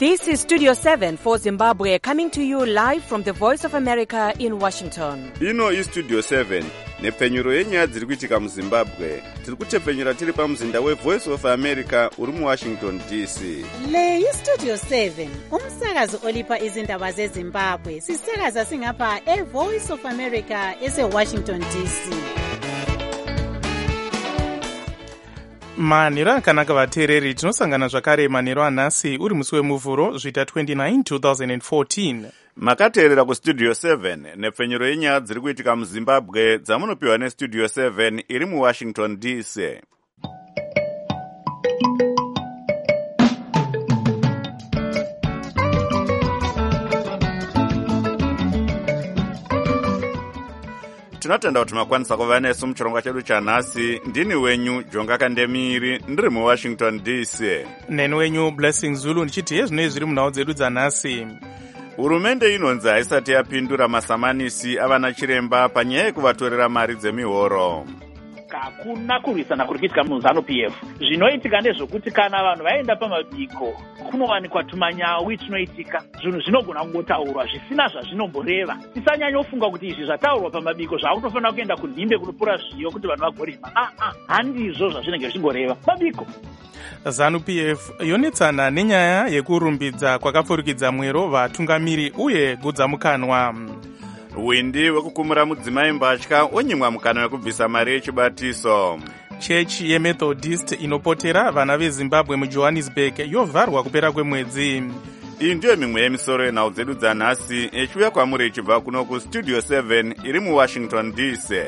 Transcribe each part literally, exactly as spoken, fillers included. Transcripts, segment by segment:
This is Studio seven for Zimbabwe, coming to you live from the Voice of America in Washington. Ino is Studio seven, nepfenyuro yenyaya dziri kuitika muZimbabwe. Tiri kutepfenyura tiri pamuzinda weVoice of America uri muWashington D C. Le yi Studio seven, umsakazo olipa izindaba zeZimbabwe. Sisakaza singapha eVoice of America ese-Washington D C. manhero akanaka vateereri, tinosangana zvakare manhero anhasi uri musi wemuvhuro zvita twenty-nine twenty fourteen. Makateerera kustudio seven nepfenyuro yenyaya dziri kuitika muZimbabwe dzamunopiwa nestudio seven iri muWashington D C. Tinotenda kuti makwanisa kuva nesu muchirongwa chedu chanhasi. Ndini wenyu Jonga Kandemiri, ndiri muWashington D C. Neni wenyu Blessing Zulu, ndichiti hezvinoi zviri munhau dzedu dzanhasi. Hurumende inonzi haisati yapindura masamanisi avana chiremba panyaya yekuvatorera mari dzemihoro. Hakuna kurwisana kuri kuitika muZanu P F. Zvinoitika ndezvokuti kana vanhu vaenda pamabiko kunowanikwa tumanyawi tunoitika, zvinhu zvinogona kungotaurwa zvisina zvazvinomboreva. Tisanyanya kufunga kuti izvi zvataurwa pamabiko zvakutofanira kuenda kunhimbe kunopura zviyo kuti vanhu vagorima. Ah ah, handizvo zvazvinenge zvichingoreva mabiko. Zanu P F yonetsana nenyaya yekurumbidza kwakapfurikidza mwero vatungamiri uye gudzamukanwa. Windi wekukumura mudzimai mbatya onyimwa mukana wekubvisa mari yechibatiso. Chechi yeMethodist inopotera vana veZimbabwe muJohannesburg yovharwa kupera kwemwedzi. Iyi ndiyo mimwe yemisoro yenhau dzedu dzanhasi echiuya kwamuri ichibva kuno kustudio seven iri muWashington D C.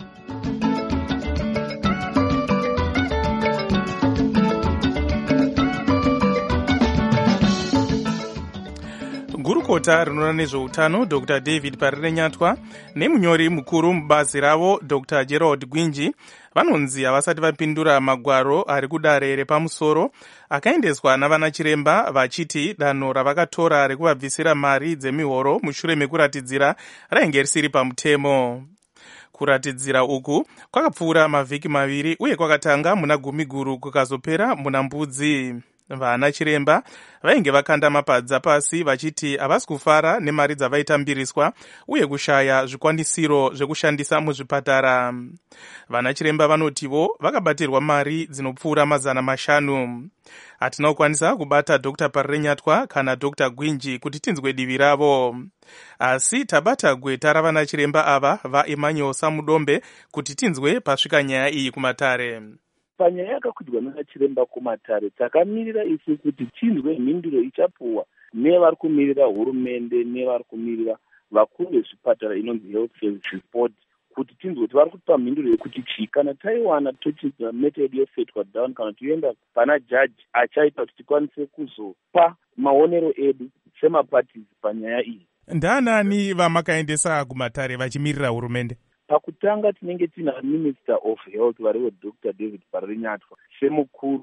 Gurukota rinoona nezveutano Doctor David Parirenyatwa nemunyori mukuru mubazi ravo Doctor Gerald Gwinji vanonzi havasati vapindura magwaro ari kudare repamusoro akaendeswa navana chiremba vachiti danho ravakatora rekuvabvisira mari dzemihoro mushure mekuratidzira rainge risiri pamutemo. Kuratidzira uku kwakapfuura mavhiki maviri uye kwakatanga muna Gumiguru kukazopera muna Mbudzi. Vana chiremba vainge vakanda mapadza pasi vachiti havasi kufara nemari dzavaitambiriswa uye kushaya zvikwanisiro zvekushandisa muzvipatara. Vana chiremba vanotivo vakabatirwa mari dzinopfuura mazana mashanu. Hatina kukwanisa kubata Doctor Parirenyatwa kana Doctor Gwinji kuti tinzwe divi ravo, asi tabata gweta ravana chiremba ava vaEmmanuel Samudombe kuti tinzwe pasvika nyaya iyi kumatare. Panyaya yakakwidwa navachiremba kumatare takamirira isu kuti tinzwe mhinduro ichapuwa nevari kumirira hurumende nevari kumirira vakuru vezvipatara inonzi Health Services Board, kuti tinzwe kuti vari kutipa mhinduro yekuti chii. Kana taiwana tochidza method yofetwa down kana toenda pana jaji achaita kuti tikwanise kuzopa maonero edu semapatizi panyaya iyi. Ndaanani vamakaendesa kumatare vachimirira hurumende? Pakutanga tinenge tina Minister of Health variwo Doctor David Parirenyatwa semukuru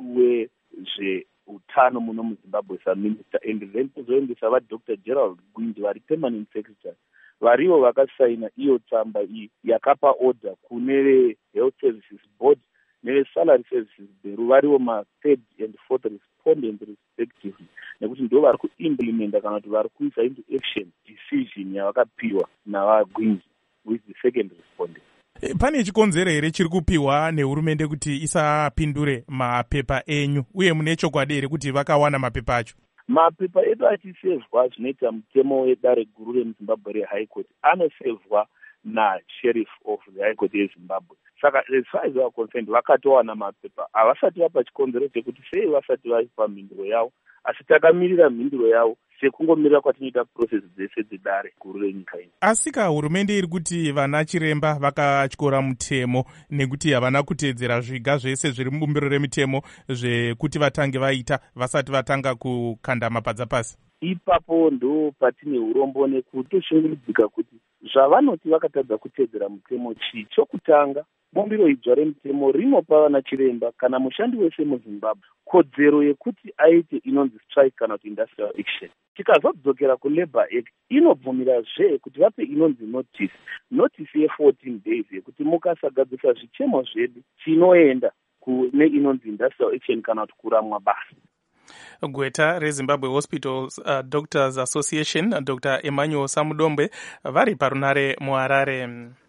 wezveutano muno muZimbabwe saminister, and then tozoendesa vaDoctor Gerald Gwinji vari permanent secretary variwo vakasaina iyo tsamba iyi yakapa order kune Health Services Board neSalary Services Bureau variwo ma-third and fourth respondent respectively, nekuti ndo vari kuimplementa kana kuti vari kuisa into action decision yavakapiwa navaGwinji with the second respondent. Pane chikonzero here chiri kupiwa nehurumende kuti isapindure mapepa enyu, uye mune chokwadi here kuti vakawana mapepa acho? Mapepa edu achisevhwa zvinoita mutemo wedare guru remuZimbabwe reHigh Court anosevhwa naSheriff of the High Court yeZimbabwe. Saka as far as we are concerned vakatowana mapepa, havasati vapa chikonzero chekuti sei vasati vaipa mhinduro yavo, asi takamirira mhinduro yavo sekungomirira kwatinoita process dzese dzedare guru renyika ino. Asika hurumende iri kuti vana chiremba vakatyora mutemo nekuti havana kuteedzera zviga zvese zviri mubumbiro remitemo zvekuti vatange vaita vasati vatanga kukanda mapadza pasi. Ipapo ndo patine urombo nekutoshungurudzika kuti zvavanoti vakatadza kuteedzera mutemo chii. Chokutanga, bumbiro idzva remutemo rinopa vana chiremba kana mushandi wese muZimbabwe kodzero yekuti aite inonzi strike kana kuti industrial action. Tikazodzokera kuLabour Act inobvumirazve kuti vape inonzi notice notice ye-fourteen days yekuti mukasagadzisa zvichemo zvedu chinoenda kune inonzi industrial action kana kuti kuramwa basa. gweta rezimbabwe hospitals uh, doctors association dr emmanuel samudombe vari parunare muharare.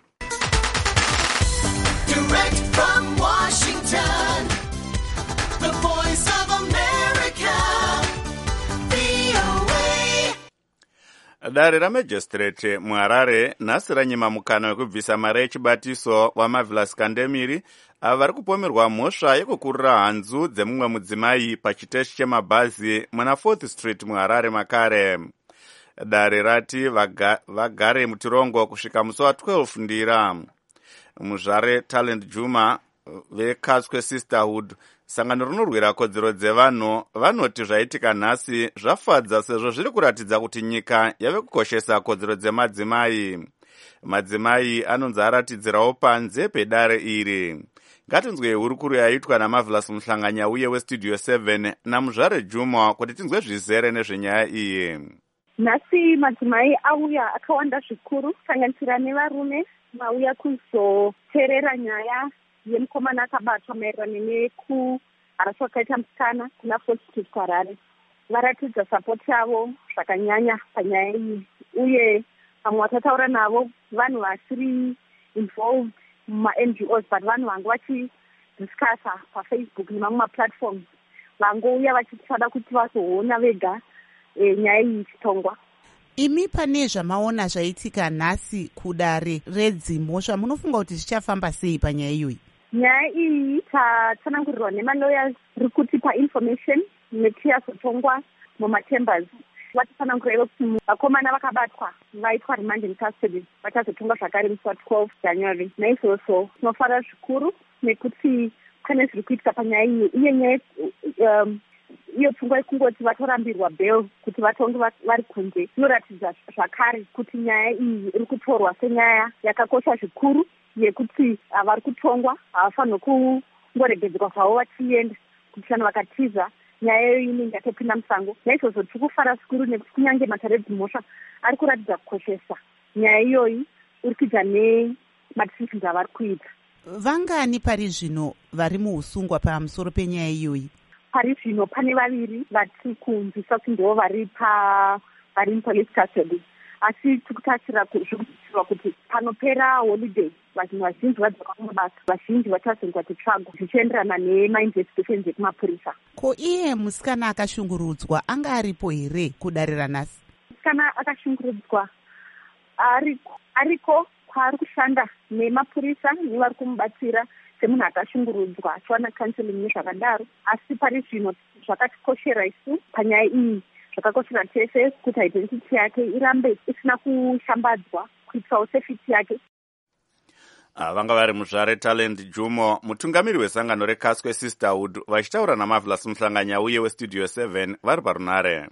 Direct from Washington, the voice of America, V O A. Dare ramajistrate muharare nhasi ranyima mukana wekubvisa mari yechibatiso wamavilas kandemiri ava vari kupomerwa mhosva yekukurira hanzu dzemumwe mudzimai pachiteshi chemabhazi muna fourth street muharare makare. Dare rati vaga, vagare mutirongo kusvika musi wa twelve ndira. Muzvare Talent Juma vekaswe Sisterhood, sangano rinorwira kodzero dzevanhu, vanoti zvaitika nhasi zvafadza sezvo zviri kuratidza kuti nyika yave kukoshesa kodzero dzemadzimai. Madzimai anonzi aratidzirawo panze pedare iri. Ngatinzwe hurukuru yaitwa naMarvelous Muhlanganya uye weStudio seven naMuzvare Juma kuti tinzwe zvizere nezvenyaya iyi. Nhasi madzimai auya akawanda zvikuru kusanganisira nevarume mauya kuzoteerera nyaya yemukomana akabatwa maererano nekuharaswa kwakaita musikana kuna Fourth Street kuHarare. Varatidza sapoti yavo zvakanyanya panyaya iyi, uye vamwe vatataura navo vanhu vasiri involved muma-N G Os but vanhu vange vachidiscassa paFacebook nemamwe maplatforms, vangouya vachitsvada kuti vazoona vega e, nyaya iyi ichitongwa. Imi pane zvamaona zvaitika nhasi kudare redzimhosva, munofunga kuti zvichafamba sei panyaya iyoyi? Nyaya iyi tatsanangurirwa nemalawyers ri kutipa information nechiyazotongwa mumachambers. Vatitsanangurira kuti vakomana vakabatwa vaitwa remand in custody vachazotongwa zvakare musi wa twelve January. Naizvozvo tinofarira zvikuru nekuti pane zviri kuitika panyaya iyi, uye nyaya um, iyo pfungwa yekungoti vatorambirwa bail kuti vatonge vari kunze inoratidza zvakare kuti nyaya iyi iri kutorwa senyaya yakakosha zvikuru yekuti vari kutongwa havafanirwi kungoregedzerwa zvavo vachienda kuti kana vakatiza nyaya iyoyo inenge yatopinda musango. Naizvozvo tiri kufara zvikuru nekuti kunyange mataredzi-mhosva ari kuratidza kukoshesa nyaya iyoyi uri kuita nemadecisions avari kuita. Vangani pari zvino vari muusungwa pamusoro penyaya iyoyi? Pari zvino pane vaviri vatiri kunzwisa kuti ndivo vari pa vari mupolice custody, asi tiri kutarisira zvikutisirwa kuti panopera holiday vanhu vazhinji vadzoka kumabasa, vazhinji vachazonga titsvagwa zvichienderana nemainvestigations ekumapurisa. Ko iye musikana akashungurudzwa anga aripo here kudarira nhasi? Musikana akashungurudzwa ariko ariko kwaari kushanda nemapurisa nevari kumubatsira semunhu akashungurudzwa achiwana counseling nezvakadaro. Asi pari zvino zvakatikoshera isu panyaya iyi, zvakakoshera tese kuti identity yake irambe isina kushambadzwa kuitirawo safety yake. Vanga vari Muzvare Talent Jumo, mutungamiri wesangano rekaswe Sisterhood, vachitaura naMarvelous Muhlanganya uye weStudio seven vari parunare.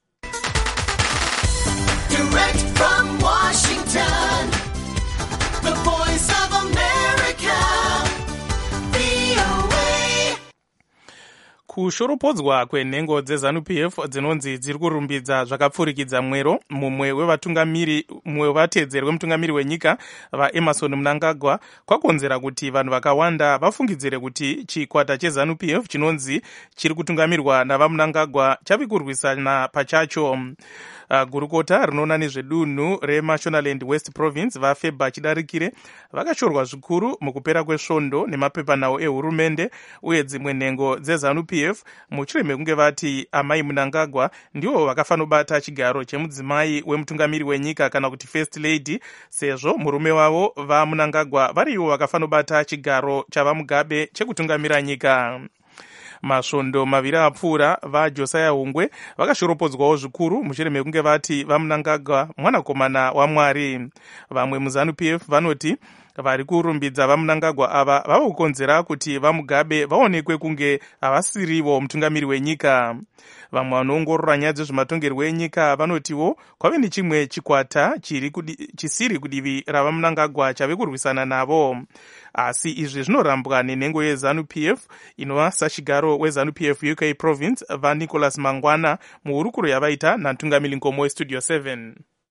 Direct from Washington, the voice of America, V O A. Kushoropodzwa kwenhengo dzeZANU P F dzinonzi dziri kurumbidza zvakapfurikidza mwero, mumwe wevatungamiri mumwe wevatedzeri wemutungamiri wenyika vaEmerson Mnangagwa kwakonzera kuti vanhu vakawanda vafungidzire kuti chikwata cheZANU P F chinonzi chiri kutungamirwa navaMnangagwa chavi kurwisana pachacho. Uh, gurukota rinoona nezvedunhu reMashonaland West Province vaFeba chidarikire vakashorwa zvikuru mukupera kwesvondo nemapepanhau ehurumende uye dzimwe nhengo dzeZANU P F mushure mekunge vati amai Mnangagwa ndivo vakafanobata chigaro chemudzimai wemutungamiri wenyika kana kuti first lady, sezvo murume wavo vaMnangagwa varivo vakafanobata chigaro chavaMugabe chekutungamira nyika. Masvondo maviri apfuura vaJosiah Hungwe vakashoropodzwawo zvikuru mushure mekunge vati vaMnangagwa mwanakomana waMwari. Vamwe muZANU P F vanoti vari kurumbidza vaMnangagwa ava vava kukonzera kuti vaMugabe vaonekwe kunge havasirivo mutungamiri wenyika. Vamwe vanoongorora nyaya dzezvematongerwo enyika vanotiwo kwave nechimwe chikwata chiri kudi, chisiri kudivi ravaMnangagwa chave kurwisana navo. Asi izvi zvinorambwa nenhengo yeZANU P F inova sachigaro weZANU P F U K Province vaNicholas Mangwana muhurukuro yavaita namutungamiri nkomo weStudio seven.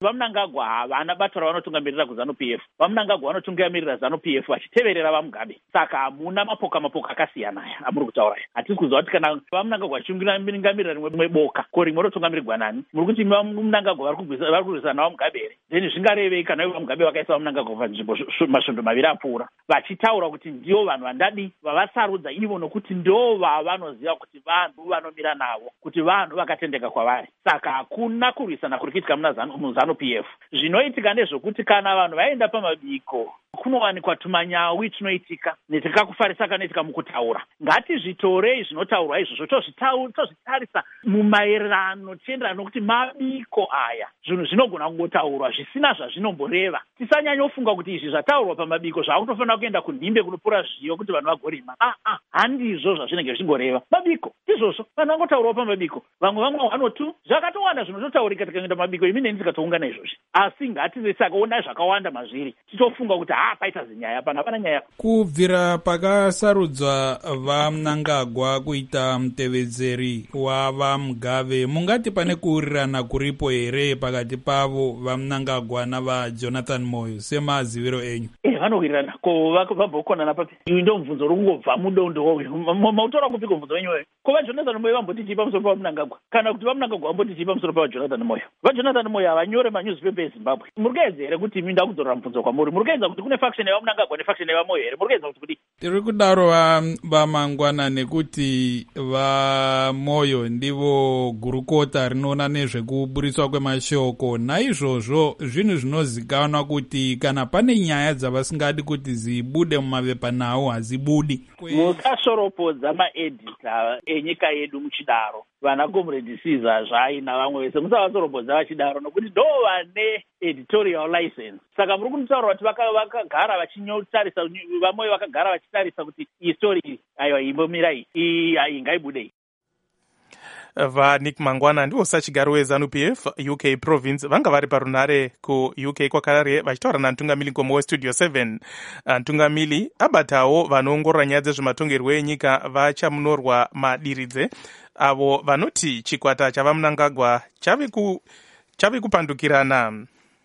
vamunangagwa havana bato ravanotungamirira kuzanu-P F. Vamunangagwa vanotungamirira zanu-P F vachiteverera vamugabe. Saka hamuna mapoka mapoka akasiyana aya amuri kutaura aya. Hatisi kuziva kuti kana vamunangagwa vachitungamirira rimwe boka ko rimwe rotungamirirwa nani. Muri kuti vamunangagwa vari kurwisana navamugabe here. Then zvingarevei kana ivo vamugabe vakaisa vamunangagwa panzvimbo masvondo maviri apfuura vachitaura kuti ndivo vanhu vandadi vavasarudza ivo nokuti ndo vavanoziva kuti vanhu vanomira navo, kuti vanhu vakatendeka kwavari. Saka hakuna kurwisana kuri kuitika muzanu-P F. Zvinoitika ndezvokuti kana vanhu vaenda pamabiko kunowanikwa tumanyawi tunoitika netikakufarisa kanoitika mukutaura. Ngatizvitorei zvinotaurwa izvozvo tozvitarisa mumaererano tichienderana nokuti mabiko aya zvinhu zvinogona kungotaurwa zvisina zvazvinomboreva. Tisanyanyofunga kuti izvi zvataurwa pamabiko zvakutofanira kuenda kunhimbe kunopura zviyo kuti vanhu vagorima. Ah ah, handizvo zvazvinenge zvichingoreva. Mabiko izvozvo vanhu vangotaurwa pamabiko. Vamwe vamwe hano tu zvakatowanda zvinototaurika tikaenda mabiko imi neni tikatoungana izvozvi. Asi ngatizisakaona zvakawanda mazviri titofunga kuti ha paita zinyaya pana pana nyaya. Kubvira pakasarudzwa vamunangagwa kuita mutevedzeri wavamugabe, mungati pane kuurirana kuripo here pakati pavo vamunangagwa navaJonathan Moyo semaziviro enyu? Eh, vanowirirana ko vabhokonana papi. Iwi ndo mubvunzo uri kungobva mudondo woyo. Mautora kupiko mubvunzo wenyu weyo. Ko vaJonathan Moyo vamboti chipa musoro pavamunangagwa kana kuti vamunangagwa vamboti chipa musoro pavaJonathan Moyo. VaJonathan Moyo havanyore manyuzipepa eZimbabwe. Muri kuedza here kuti imi ndakudzorera mubvunzo kwamuri? Muri kuedza kuti kune faction yevamunangagwa nefaction yevamoyo here? Muri kuedza kuti kudi? Tiri kudaro vamangwana nekuti vamoyo ndivo gurukota rinoona nezvekuburiswa kwemashoko. Naizvozvo zvinhu zvinozikanwa kuti kana pane nyaya dzavasingadi kuti zibude mumapepanhau hadzibudi. Musasoropodza maedita enyika yedu muchidaro. Vana Comrade Caesar zvai navamwe vese musavasoropodza vachidaro nokuti ndo vane editorial license. Saka muri kunitaura kuti vakagara vachinyotarisa, vamwe vakagara vachitarisa kuti iyi story aiwa imbomira iyi iyi ngaibudei. VaNick Mangwana ndivo sachigaro weZanu-P F U K province vanga vari parunare kuU K kwakare vachitaura namutungamiri ngomo westudio seven. Mutungamiri abatawo vanoongorora nyaya dzezvematongerwo enyika vachamunorwa madiridze avo vanoti chikwata chavamunangagwa chave ku chave kupandukirana.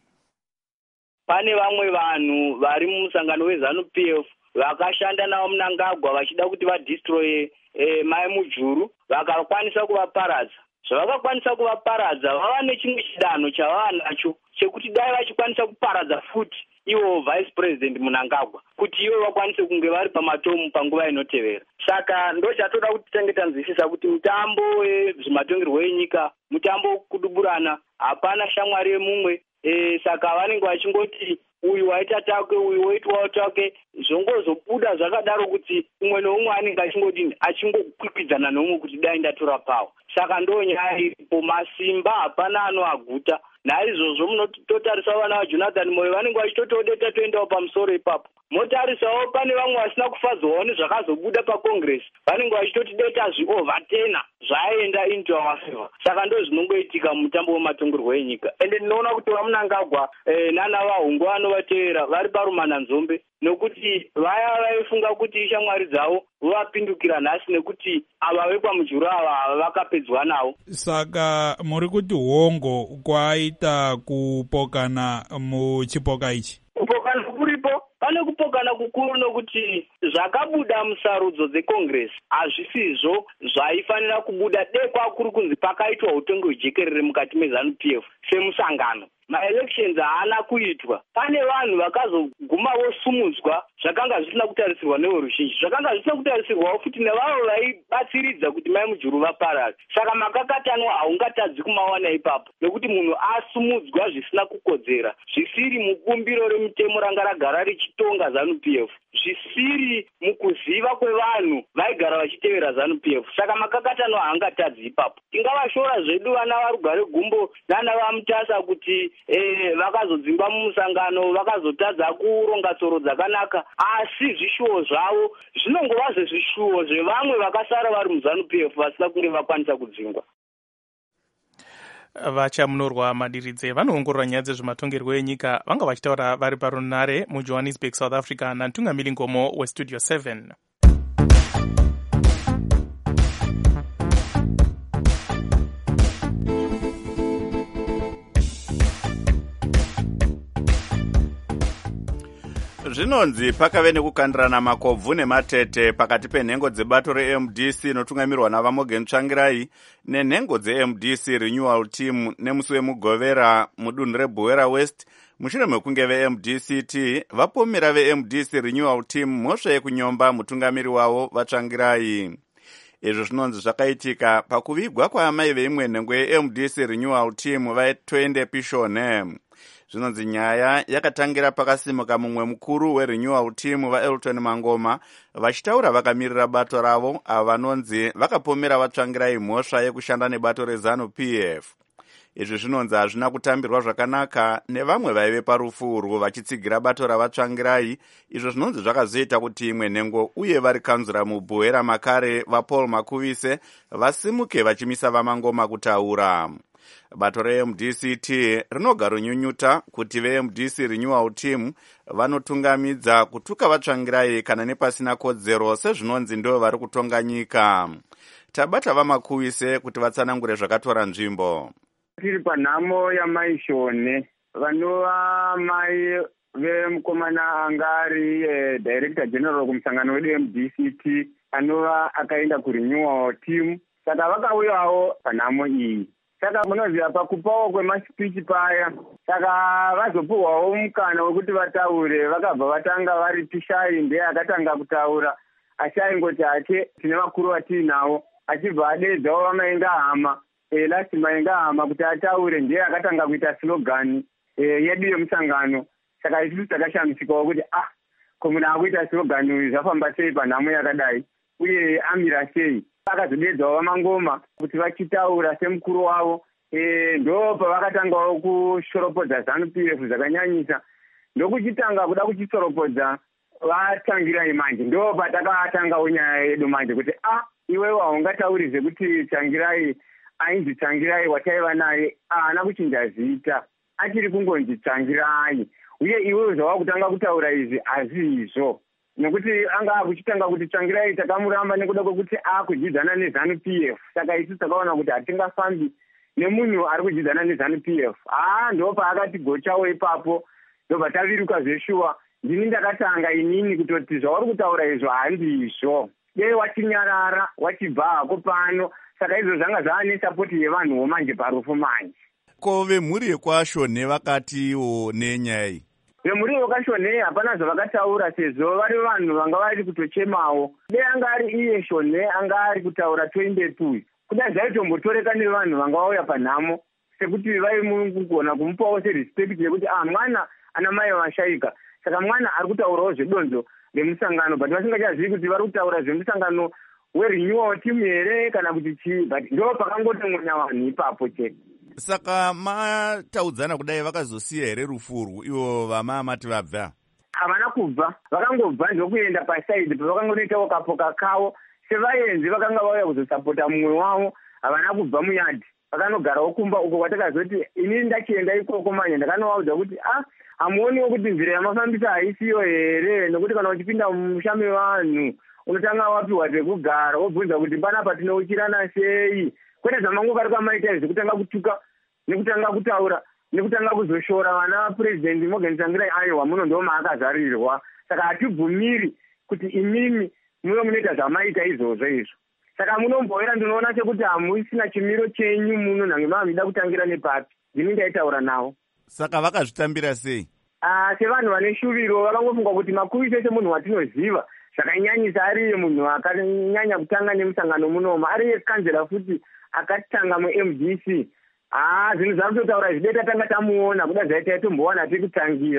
Pane vamwe vanhu vari mumusangano weZanu-P F vakashanda navamunangagwa vachida kuti vadestroye eh, mai mujuru vakakwanisa kuvaparadza. Zvavakakwanisa kuvaparadza vava nechimwe chidanho chavava nacho chekuti dai vachikwanisa kuparadza futi ivo vice president Munangagwa kuti ivo vakwanise kunge vari pamatomu panguva inotevera. Saka ndo chatoda kuti tange tanzwisisa kuti mutambo wezvematongerwo enyika mutambo kuduburana, hapana shamwari yemumwe. E, saka vanenge vachingoti uyu waita take uyu waitwawo take zvongozobuda zvakadaro kuti umwe noumwe anenge achingoti achingokwikwidza nomwe kuti dai ndatora pawo. Saka ndo nyaya iripo, masimba hapana anoaguta. Naizvozvo munototarisa vana vaJonathan Moyo vanenge vachitotodeta toendawo pamusoro ipapo. Motarisawo pane vamwe vasina kufadzwawo nezvakazobuda paCongress vanenge vachitoti deta zviovhatena zvaenda into our favor. Saka ndo zvinongoitika mutambo wematongerwo enyika. Ende ndinoona kuti vamunangagwa eh, nana vahungu vanovatevera vari parumana nzombe nokuti vaya vaifunga kuti ishamwari dzavo vovapindukira nhasi nekuti ava vekwamujuru ava vakapedzwa navo. Saka muri kuti hongo kwaita kupokana muchipoka ichi? Kupokana kuripo, pane kupokana kukuru nokuti zvakabuda musarudzo dzeCongress hazvisizvo zvaifanira kubuda dekwa kuri kunzi pakaitwa utongi hwejekerere mukati meZanu-P F semusangano. Maelections haana kuitwa. Pane vanhu vakazoguma vosumudzwa zvakanga zvisina kutarisirwa neveruzhinji, zvakanga zvisina kutarisirwawo futi nevavo vaibatsiridza kuti mai mujuru vaparadzwe. Saka makakatanwa haungatadzi kumawana ipapo nekuti munhu asumudzwa zvisina kukodzera, zvisiri mubumbiro remutemo ranga ragara richitonga ZANU-P F, zvisiri mukuziva kwevanhu vaigara vachitevera ZANU-P F. Saka makakatanwa haangatadzi ipapo. Tingavashora zvedu vana varugare gumbo nana vamutasa kuti Eh, vakazodzingwa mumusangano vakazotadza kuronga tsoro dzakanaka, asi zvishuwo zvavo zvinongova zvezvishuwo zvevamwe vakasara vari muZanu-P F vasina kunge vakwanisa kudzingwa. Vachamunorwa madiridze vanoongorora nyaya dzezvematongerwo enyika vanga vachitaura vari parunare muJohannesburg, South Africa namutungamiri ngomo westudio seven. Zvinonzi pakave nekukandirana makobvu nematete pakati penhengo dzebato re-M D C inotungamirwa naVamogen Tsvangirai nenhengo dze-M D C Renewal Team nemusi wemugovera mudunhu reBuwera West mushure mekunge ve-M D C T vapomera ve-M D C Renewal Team mhosva yekunyomba mutungamiri wavo vaTsvangirai. Izvo zvinonzi zvakaitika pakuvigwa kwaamai veimwe nhengo ye-M D C Renewal Team vaTwende Pishone. Zvinonzi nyaya yakatangira pakasimuka mumwe mukuru weRenewal Team vaElton Mangoma vachitaura vakamirira bato ravo avo vanonzi vakapomera vaTsvangirai mhosva yekushanda nebato reZANU P F. Izvi zvinonzi hazvina kutambirwa zvakanaka nevamwe vaive parufu urwu vachitsigira bato ravaTsvangirai, izvo zvinonzi zvakazoita kuti imwe nhengo uye vari kanzura muBuwera Makare vaPaul Makuvise vasimuke vachimisa vaMangoma kutaura. Bato re-M D C T rinogara nyunyuta kuti ve-M D C Renewal Team vanotungamidza kutuka vaTsvangirai kana nepasina kodzero sezvinonzi ndo vari kutonga nyika. Tabata vaMakuvise kuti vatsanangure zvakatora nzvimbo. Tiri panhamo yamaishone vanova mai vemukomana angari eh, Director General kumusangano wedu-M D C T anova akaenda kuRenewal Team, saka vakauyawo panhamo iyi. Saka munoziva pakupawo kwemasipichi paya, saka vazopuhwawo mukana wekuti vataure, vakabva vatanga vari Pishai ndiye akatanga kutaura, asi aingoti ake tine vakuru vatiinavo, achibva adedzawo vamaenga hama e, lasi maenga hama kuti ataure ndiye akatanga kuita slogan e, yedu yemusangano. Saka isusu takashamisikawo kuti ah, ko munhu akuita slogan uyu zvafamba sei panhamo yakadai uye amira sei. Vakazodedzawo vaMangoma kuti vachitaura semukuru wavo, e, ndo pavakatangawo kushoropodza ZANU P F zvakanyanyisa. Ndokuchitanga kuda kuchisoropodza vaTsvangirai manje, ndo patakatangawo nyaya yedu manje kuti ah, iwewe haungataurize kuti Tsvangirai ainzi Tsvangirai wataiva naye haana kuchinja zita, achiri kungonzi Tsvangirai, uye iwewe zvawakutanga kutaura izvi hazizvo. Nekuti anga akuchitanga kuti Tsvangirai takamuramba nekuda kwekuti akudzidzana neZANU P F, saka isusu takaona kuti hatingafambi nemunhu ari kudzidzana neZANU P F. Ah, ndo paakatigochawo ipapo, ndobva taviruka zveshuwa. Ndini ndakatanga inini kutoti zvauri kutaura izvo handizvo, dei watinyarara wachibva hako pano. Saka izvo zvanga zvava nesapoti yevanhuwo manje parufu manje. Ko vemhuri yekwashone vakatiwo nenyaya iyi? Vemhuri yekwashone hapana zvavakataura sezvo vari vanhu vanga vari kutochemawo. Dei anga ari iye Shone anga ari kutaura Twendepu, kuda zvaitombotoreka nevanhu vanga vauya panhamo, sekuti vaimugona kumupawo serespect yekuti ah, mwana ana mai vashaika, saka mwana ari kutaurawo zvedonzo remusangano, but vasingachazivi kuti vari kutaura zvemusangano weRenewal Team here kana kuti chii, but ndo pakangotongonya vanhu ipapo chete. Saka mataudzana kudai vakazosiya here rufu urwu ivo vamaamati vabva? Havana kubva, vakangobva ndokuenda pasaidi pavakangonoitawo kapoka kavo sevaenzi vakanga vauya kuzosapota mumwe wavo. Havana kubva muyadhi, vakanogarawo kumba uko kwatakazoti inini ndachienda ikoko manje ndakanovaudza kuti ah, hamuoniwo kuti nzira yamafambisa haisiyo here, nokuti kana uchipinda mumusha mevanhu unotanga wapiwa zvekugara wobvunza kuti panapa tinouchirana sei, kwete zvamangovari kwamaita izvi kutanga kutuka nekutanga kutaura nekutanga kuzoshora vana vaPurezidendi Morgan Tsvangirai aiwa muno ndo maakazarirwa. Saka hatibvumiri kuti imimi muve munoita zvamaita izvozvo izvo. Saka munombowera ndinoona sekuti hamusina chimiro chenyu muno, nange mava muchida kutangira nepapi. Ndini ndaitaura navo. Saka vakazvitambira sei? Ah, sevanhu vane shuviro vakangofunga kuti Makuvise semunhu watinoziva zvakanyanyisa, ariye munhu akanyanya kutanga nemusangano munoma, ariye kanzera futi akatanga mu-M D C. Ah, zvinhu zvari kutotaura izvi dei tatanga tamuona kuda zvaita yatombowana tikutangira.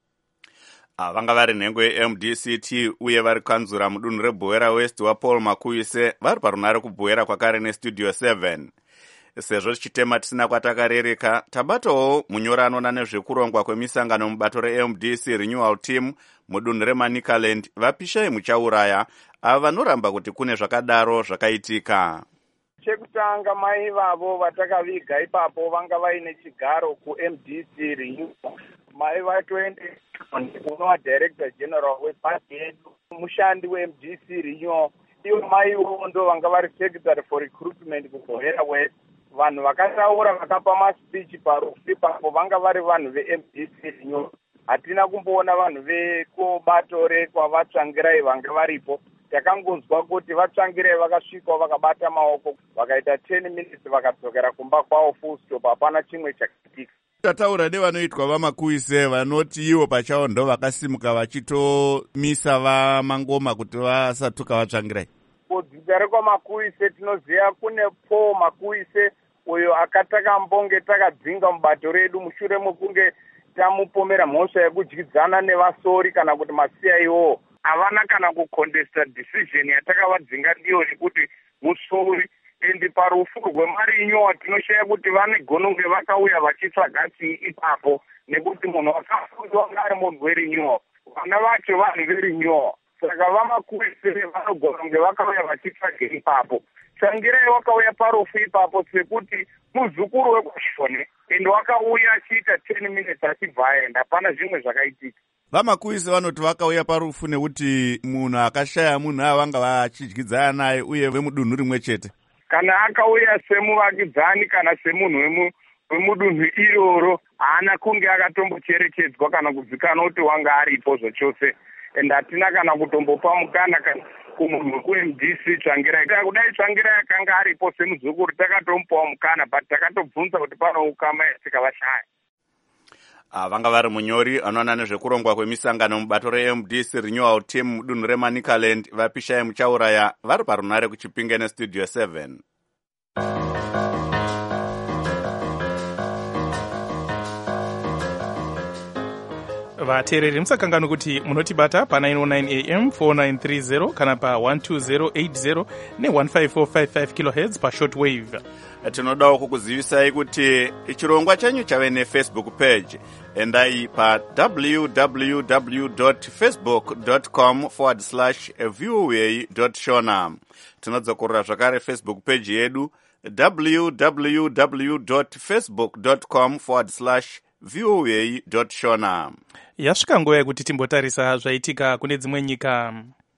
Ah, vanga vari nhengo ye-M D C T uye vari kanzura mudunhu reBuwera West waPaul Makuvise vari parunare kubhuwera kwakare neStudio seven. Sezvo tichitema tisina kwatakarereka, tabatawo munyori anoona nezvekurongwa kwemisangano mubato re-M D C Renewal Team mudunhu reManicaland vaPishai Muchauraya ava vanoramba kuti kune zvakadaro zvakaitika. Chekutanga mai vavo vatakaviga ipapo vanga vaine chigaro ku-M D C Renewal. Mai vaTwende unova Director General wepasi yedu, mushandi we-M D C Renewal. Ivo mai ivo ndo vanga vari Secretary for Recruitment kuBuwera West. Vanhu vakataura vakapa maspeech parufu ipapo vanga vari vanhu ve-M D C Renewal. hatina kumboona vanhu vekubatore kwavatsvangirai vanga varipo. Takangozwa kuti vatsvangirai vakasvika vakabata maoko vakaita ten minutes vakadzokera kumba kwavo full stop, hapana chimwe chakaitika. Tataura nevanoitwa vamakuise vanoti ivo pachavo ndo vakasimuka vachitomisa vamangoma kuti vasatuka vatsvangirai. Kudzidza rekwamakuise tinoziva kune Paul Makuise uyo akataka mbonge takadzinga mubato redu mushure mekunge tamupomera mhosva yekudyidzana nevasori kana kuti masiya iwowo. Havana kana kucontesta decision yatakavadzinga ndiyo yekuti musori. Endi parufu rwemarinyo tinoshaya kuti vane gononge vakauya vachitsvaga chii ipapo nekuti munhu wakafundwa ngari munhu werinyo. Vana vacho vanhu verinyo. Saka vamakuise vanogononge vakauya vachitsvaga ipapo. Tsvangirai wakauya parufu ipapo sekuti muzukuru wekwashone ende wakauya achiita ten minutes achibva aenda, hapana zvimwe zvakaitika. Vamakuise vanoti vakauya parufu nekuti munhu akashaya munhu ava vanga vachidyidzana naye uye vemudunhu rimwe chete. Kana akauya semuvakidzani kana semunhu wemudunhu iroro haana kunge akatombocherechedzwa kana kuzikanwa kuti wanga aripo zvachose. Ende hatina kana kutombopa mukana kumunhu weku-M D C Tsvangirai. Kudai Tsvangirai akanga aripo semuzukuru takatomupawo mukana, but takatobvunza kuti pano ukama yatikavashaya. Vanga vari munyori anoona nezvekurongwa kwemisangano mubato re-M D C Renewal Team mudunhu reManicaland vapishai muchauraya vari parunare kuchipinge nestudio seven. vateereri musakanganwa kuti munotibata pa nine oh nine A M four nine three zero kana pa one two zero eight zero ne one five four five five kilohertz pa shortwave. Tinodawo kukuzivisai kuti chirongwa chanyu chave nefacebook page. Endai pa w w w dot facebook dot com forward slash voa dot shona. Tinodzokorera zvakare Facebook page yedu w w w dot facebook dot com forward slash voa dot shona. Yasvika nguva yekuti timbotarisa zvaitika kune dzimwe nyika.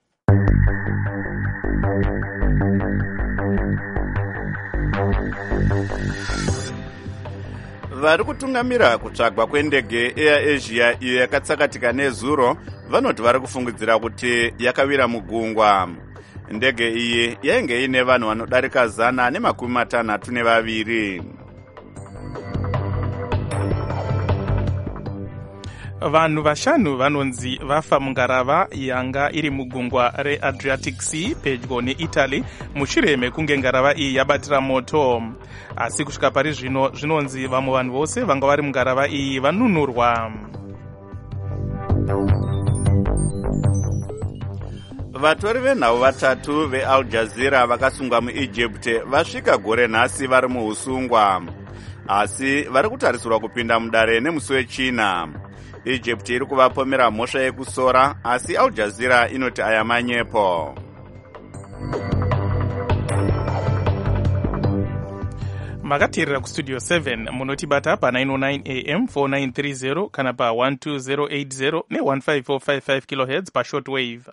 Vari kutungamira kutsvagwa kwendege Air Asia iyo yakatsakatika nezuro vanoti vari kufungidzira kuti yakawira mugungwa. Ndege iyi yainge ine vanhu vanodarika zana nemakumi matanhatu nevaviri. Vanhu vashanu vanonzi vafa mungarava yanga iri mugungwa reAdriatic Sea pedyo neItaly mushure mekunge ngarava iyi yabatira moto. Asi kusvika pari zvino zvinonzi vamwe vanhu vose vanga vari mungarava iyi vanunurwa. Vatori venhau vatatu veAl Jazeera vakasungwa muEgypt vasvika gore nhasi vari muusungwa. Asi vari kutarisirwa kupinda mudare nemusi wechina. Egypt iri kuvapomera mhosva yekusora, asi Al Jazeera inoti aya manyepo. Makateerera kustudio seven munotibata pa nine oh nine A M four nine three zero kana pa one two zero eight zero ne one five four five five kilohertz pa shortwave.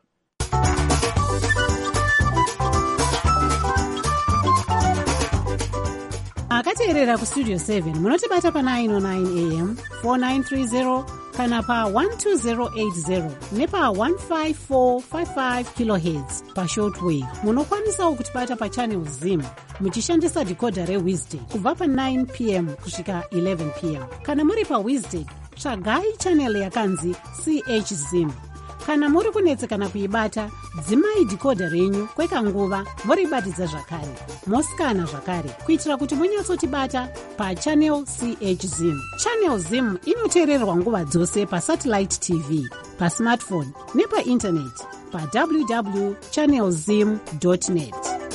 Makateerera kustudio seven munotibata pa nine oh nine A M four nine three zero kana pa one two zero eight zero ne pa one five four five five kilohertz pa shortwave. Munokwanisawo kutibata pa channel Zim muchishandisa decoder reWizard kubva pa nine p m kusvika eleven p m. Kana muri pa Wizard tsvagai channel yakanzi C H Zim. Kana muri kunetsekana kuibata, dzimai decoder renyu kwekanguva moribatidza zvakare. Mosikana zvakare kuitira kuti munyatsotibata pa channel C H Zim. Channel Zim inoteererwa nguva dzose pa satellite T V, pa smartphone nepa internet pa w w w dot channel zim dot net.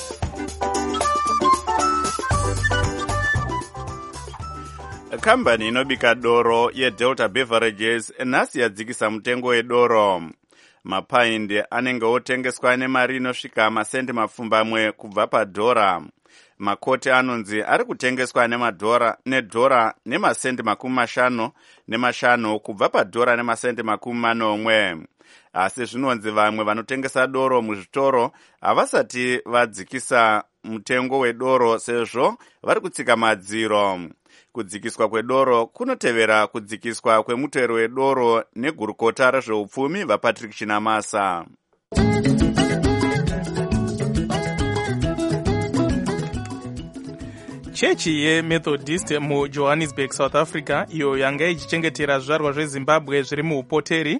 Kambani inobika doro yeDelta Beverages nhasi yadzikisa mutengo wedoro. Mapaindi anenge otengeswa nemari inosvika masendi mapfumbamwe kubva padhora. Makoti anonzi ari kutengeswa nemadhora nedhora nemasendi makumi mashanu nemashanu kubva padhora nemasendi makumi manomwe. Asi zvinonzi vamwe vanotengesa doro muzvitoro havasati vadzikisa mutengo wedoro sezvo vari kutsika madziro. Kudzikiswa kwedoro kunotevera kudzikiswa kwemutero wedoro negurukota rezveupfumi vaPatrick Chinamasa. Chechi yeMethodist muJohannesburg, South Africa, iyo yanga ichichengetera zvizvarwa zveZimbabwe zviri muupoteri,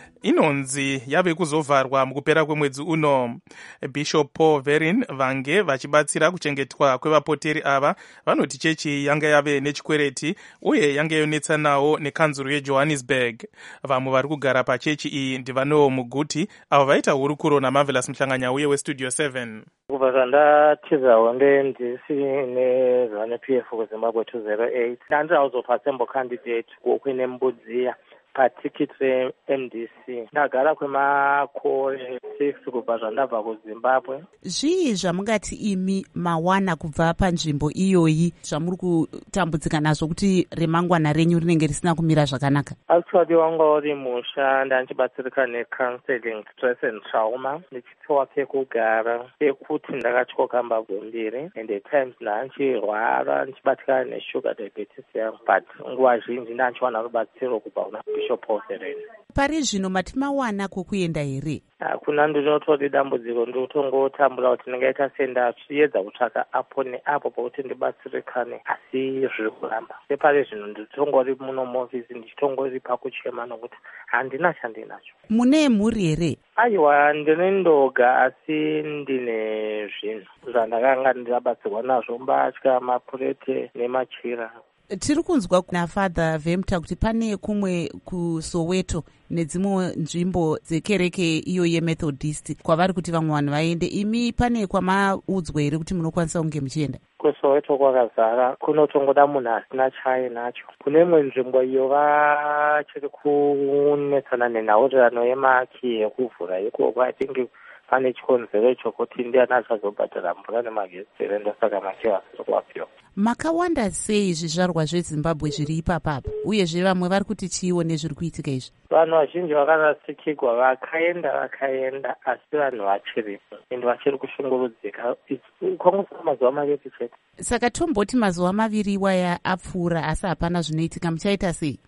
inonzi yave kuzovharwa mukupera kwemwedzi uno. Bishop Paul Verin vange vachibatsira kuchengetwa kwevapoteri ava vanoti chechi yanga yave nechikwereti uye yanga yonetsa nawo nekanzuro yeJohannesburg. Vamwe vari kugara pachechi iyi ndivanowo Muguti, avo vaita hurukuro naMarvelous Mhlanganya uye weStudio seven. Kubva zvandatiza honde ndisi nezvaNu P F kuZimbabwe two oh eight, ndandi House of Assembly candidate kuokwene Mbudziya patikiti re-M D C. Ndagara kwemakore six kubva zvandabva kuZimbabwe. Zvii zvamungati imi mawana kubva panzvimbo iyoyi zvamuri kutambudzika nazvo kuti remangwana renyu rinenge risina kumira zvakanaka? Actually wanga uri musha ndandichibatsirika necounseling stress and trauma, ndichipiwa pekugara pekuti ndakatyoka mbabwe mbiri, and at times ndanchirwara ndichibatikana nesugar diabetes yangu, but nguva zhinji ndanchiwana rubatsiro kubva kuna Bishop Paul Verin. Pari zvino mati mawana kwokuenda here? Hakuna, ndinotori dambudziko ndotongotambura kuti ndingaita senda chiedza kutsvaka apo neapo pokuti ndibatsirikane, asi zviri kuramba. Separi zvino nditongori muno muofisi ndichitongori pakuchema nokuti handina chandinacho. Mune mhuri here? Aiwa, ndine ndoga asi ndine zvinhu zvandakanga ndirabatsirwa nazvo, mbatya, mapurete nemachira. Tiri kunzwa naFather Vemta kuti pane kumwe kuSoweto nedzimwe nzvimbo dzekereke iyo yeMethodist kwavari kuti vamwe vanhu vaende. Imi pane kwamaudzwa here kuti munokwanisa kunge muchienda? KuSoweto kwakazara, kunotongoda munhu asina chaye nacho. Kune imwe nzvimbo iyo vachiri kunetsana nenhaurirano yemaki yekuvhura ikoko. I think pane chikonzero chokuti ndiani achazobhadhara mvura nemagetsi renda, saka maki vasiri kuvapiwa. Makawanda sei zvizvarwa zveZimbabwe zviri ipapapa, uyezve vamwe vari kuti chiiwo nezviri kuitika izvi? Vanhu vazhinji vakarasikirwa, vakaenda vakaenda, asi vanhu vachiripo ende vachiri kushungurudzika. Kwangusa mazuva maviri chete. Saka tomboti mazuva maviri iwaya apfuura asi hapana zvinoitika, muchaita sei?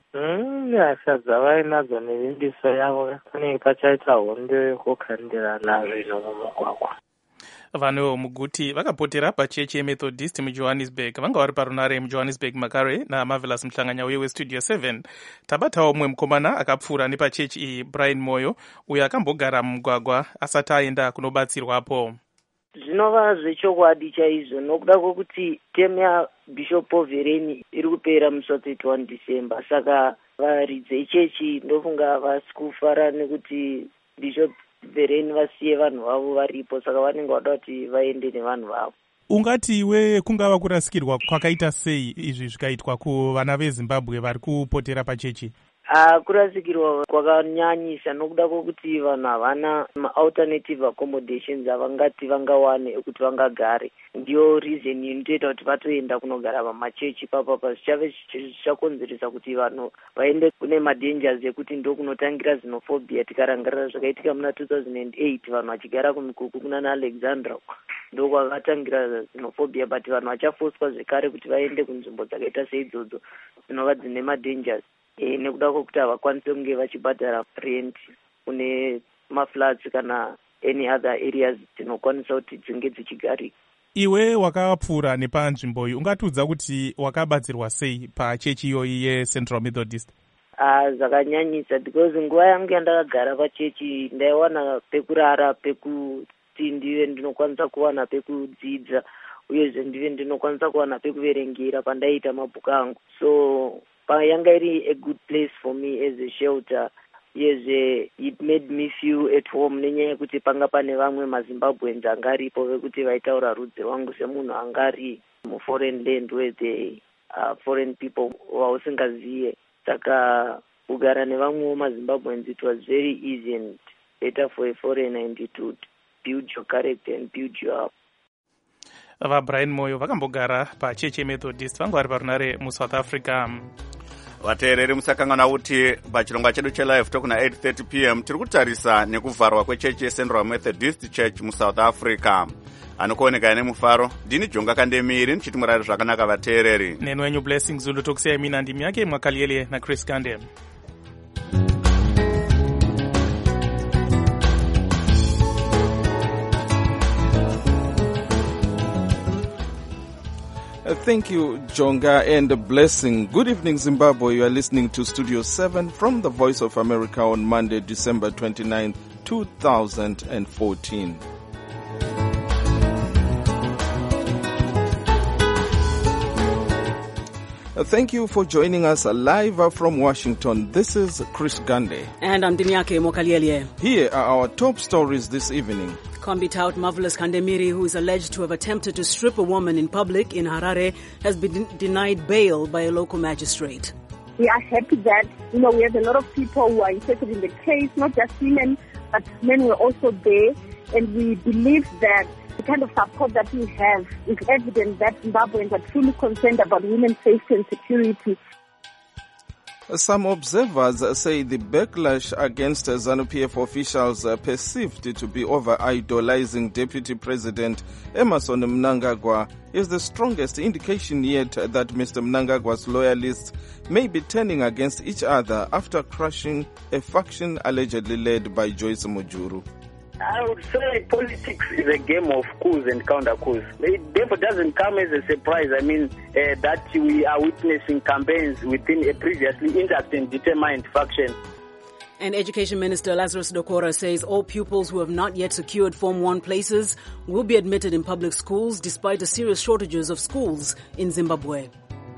Hasha dzavainadzo nevimbiso yavo, panenge pachaita hondo yekukandirana zvinhu mumugwagwa. Vanhu Muguti vakapotera pachechi yeMethodist muJohannesburg, vanga vari parunare muJohannesburg Makare naMarvelous Mhlanganya uye weStudio seven. Tabatawo mumwe mukomana akapfuura nepachechi iyi, Brian Moyo, uyo akambogara mumugwagwa asati aenda kunobatsirwapo. Zvinova zvechokwadi chaizvo nokuda kwokuti temu yaBishop Paul Verin iri kupera musi wa thirty-one December, saka varidzi vechechi ndofunga vasi kufara nekuti Bishop Verin vasiye vanhu vavo varipo, saka vanenge vada kuti vaende nevanhu vavo. Ungati iwe kungava kurasikirwa kwakaita sei izvi zvikaitwa kuvana veZimbabwe vari kupotera pachechi? Ah, kurasikirwa kwakanyanyisa nokuda kwokuti vanhu havana ma-alternative accommodations avangati vangawane ekuti vangagare. Ndiyo reason inotoita kuti vatoenda kunogara pamachechi papapa, zvichave zvichakonzeresa kuti vanhu vaende kune madangers ekuti ndo kunotangira xenophobia. Tikarangarira zvakaitika muna two thousand eight vanhu vachigara kumikuku kuna naAlexandra ndo kwakatangira xenophobia, but vanhu vachafoswa zvekare kuti vaende kunzvimbo dzakaita seidzodzo dzinova dzine madangers. E, nekuda kwokuti havakwanisi kunge vachibhadhara rent kune maflats kana any other areas dzinokwanisa kuti dzinge dzichigarika. Iwe wakapfuura nepanzvimbo iyi, ungatiudza kuti wakabatsirwa sei pachechi iyoyi yeCentral Methodist? Ah, zvakanyanyisa, because nguva yangu yandakagara pachechi ndaiwana pekurara, pekuti ndive ndinokwanisa kuwana pekudzidza, uyezve ndive ndinokwanisa kuwana pekuverengera pandaiita mabhuku angu. So yanga iri a good place for me as a shelter. Yes, uh, it made me feel at home nenyaya yekuti panga pane vamwe maZimbabweans angaripo vekuti vaitaura rudzi rwangu semunhu angari muforeign land where the uh, foreign people vausingaziye. Saka kugara nevamwewo maZimbabweans, it was very easy and better for a foreigner, and it would build your character and build you up. VaBrian Moyo vakambogara pachechi yeMethodist, vanga vari parunare muSouth Africa. Vateereri musakanganwa kuti pachirongwa chedu chelive tokuna eight thirty p m tiri kutarisa nekuvharwa kwechechi yeCentral Methodist Church muSouth Africa. anokuoneka nemufaro. Ndini Jonga Kandemiri nchiti murari zvakanaka vateereri. Nenu wenyu Blessing Zulu tokusiyai mina ndimi yake Mwakaliele na Chris Kandem. Uh, Thank you, Jonga, and a blessing. Good evening, Zimbabwe. You are listening to Studio seven from the Voice of America on Monday, December twenty-ninth, two thousand fourteen. Uh, Thank you for joining us live uh, from Washington. This is Chris Gande. And I'm Dimiake Mokaliele. Here are our top stories this evening. Combi tout Marvelous Kandemiri, who is alleged to have attempted to strip a woman in public in Harare, has been denied bail by a local magistrate. We are happy that, you know, we have a lot of people who are interested in the case, not just women, but men were also there. And we believe that the kind of support that we have is evident that Zimbabweans are truly concerned about women's safety and security. Some observers say the backlash against ZANU-P F officials are perceived to be over-idolizing Deputy President Emmerson Mnangagwa is the strongest indication yet that Mister Mnangagwa's loyalists may be turning against each other after crushing a faction allegedly led by Joyce Mujuru. I would say politics is a game of coups and counter-coups. It therefore doesn't come as a surprise. I mean, uh, that we are witnessing campaigns within a previously intact and determined faction. And Education Minister Lazarus Dokora says all pupils who have not yet secured Form one places will be admitted in public schools despite the serious shortages of schools in Zimbabwe.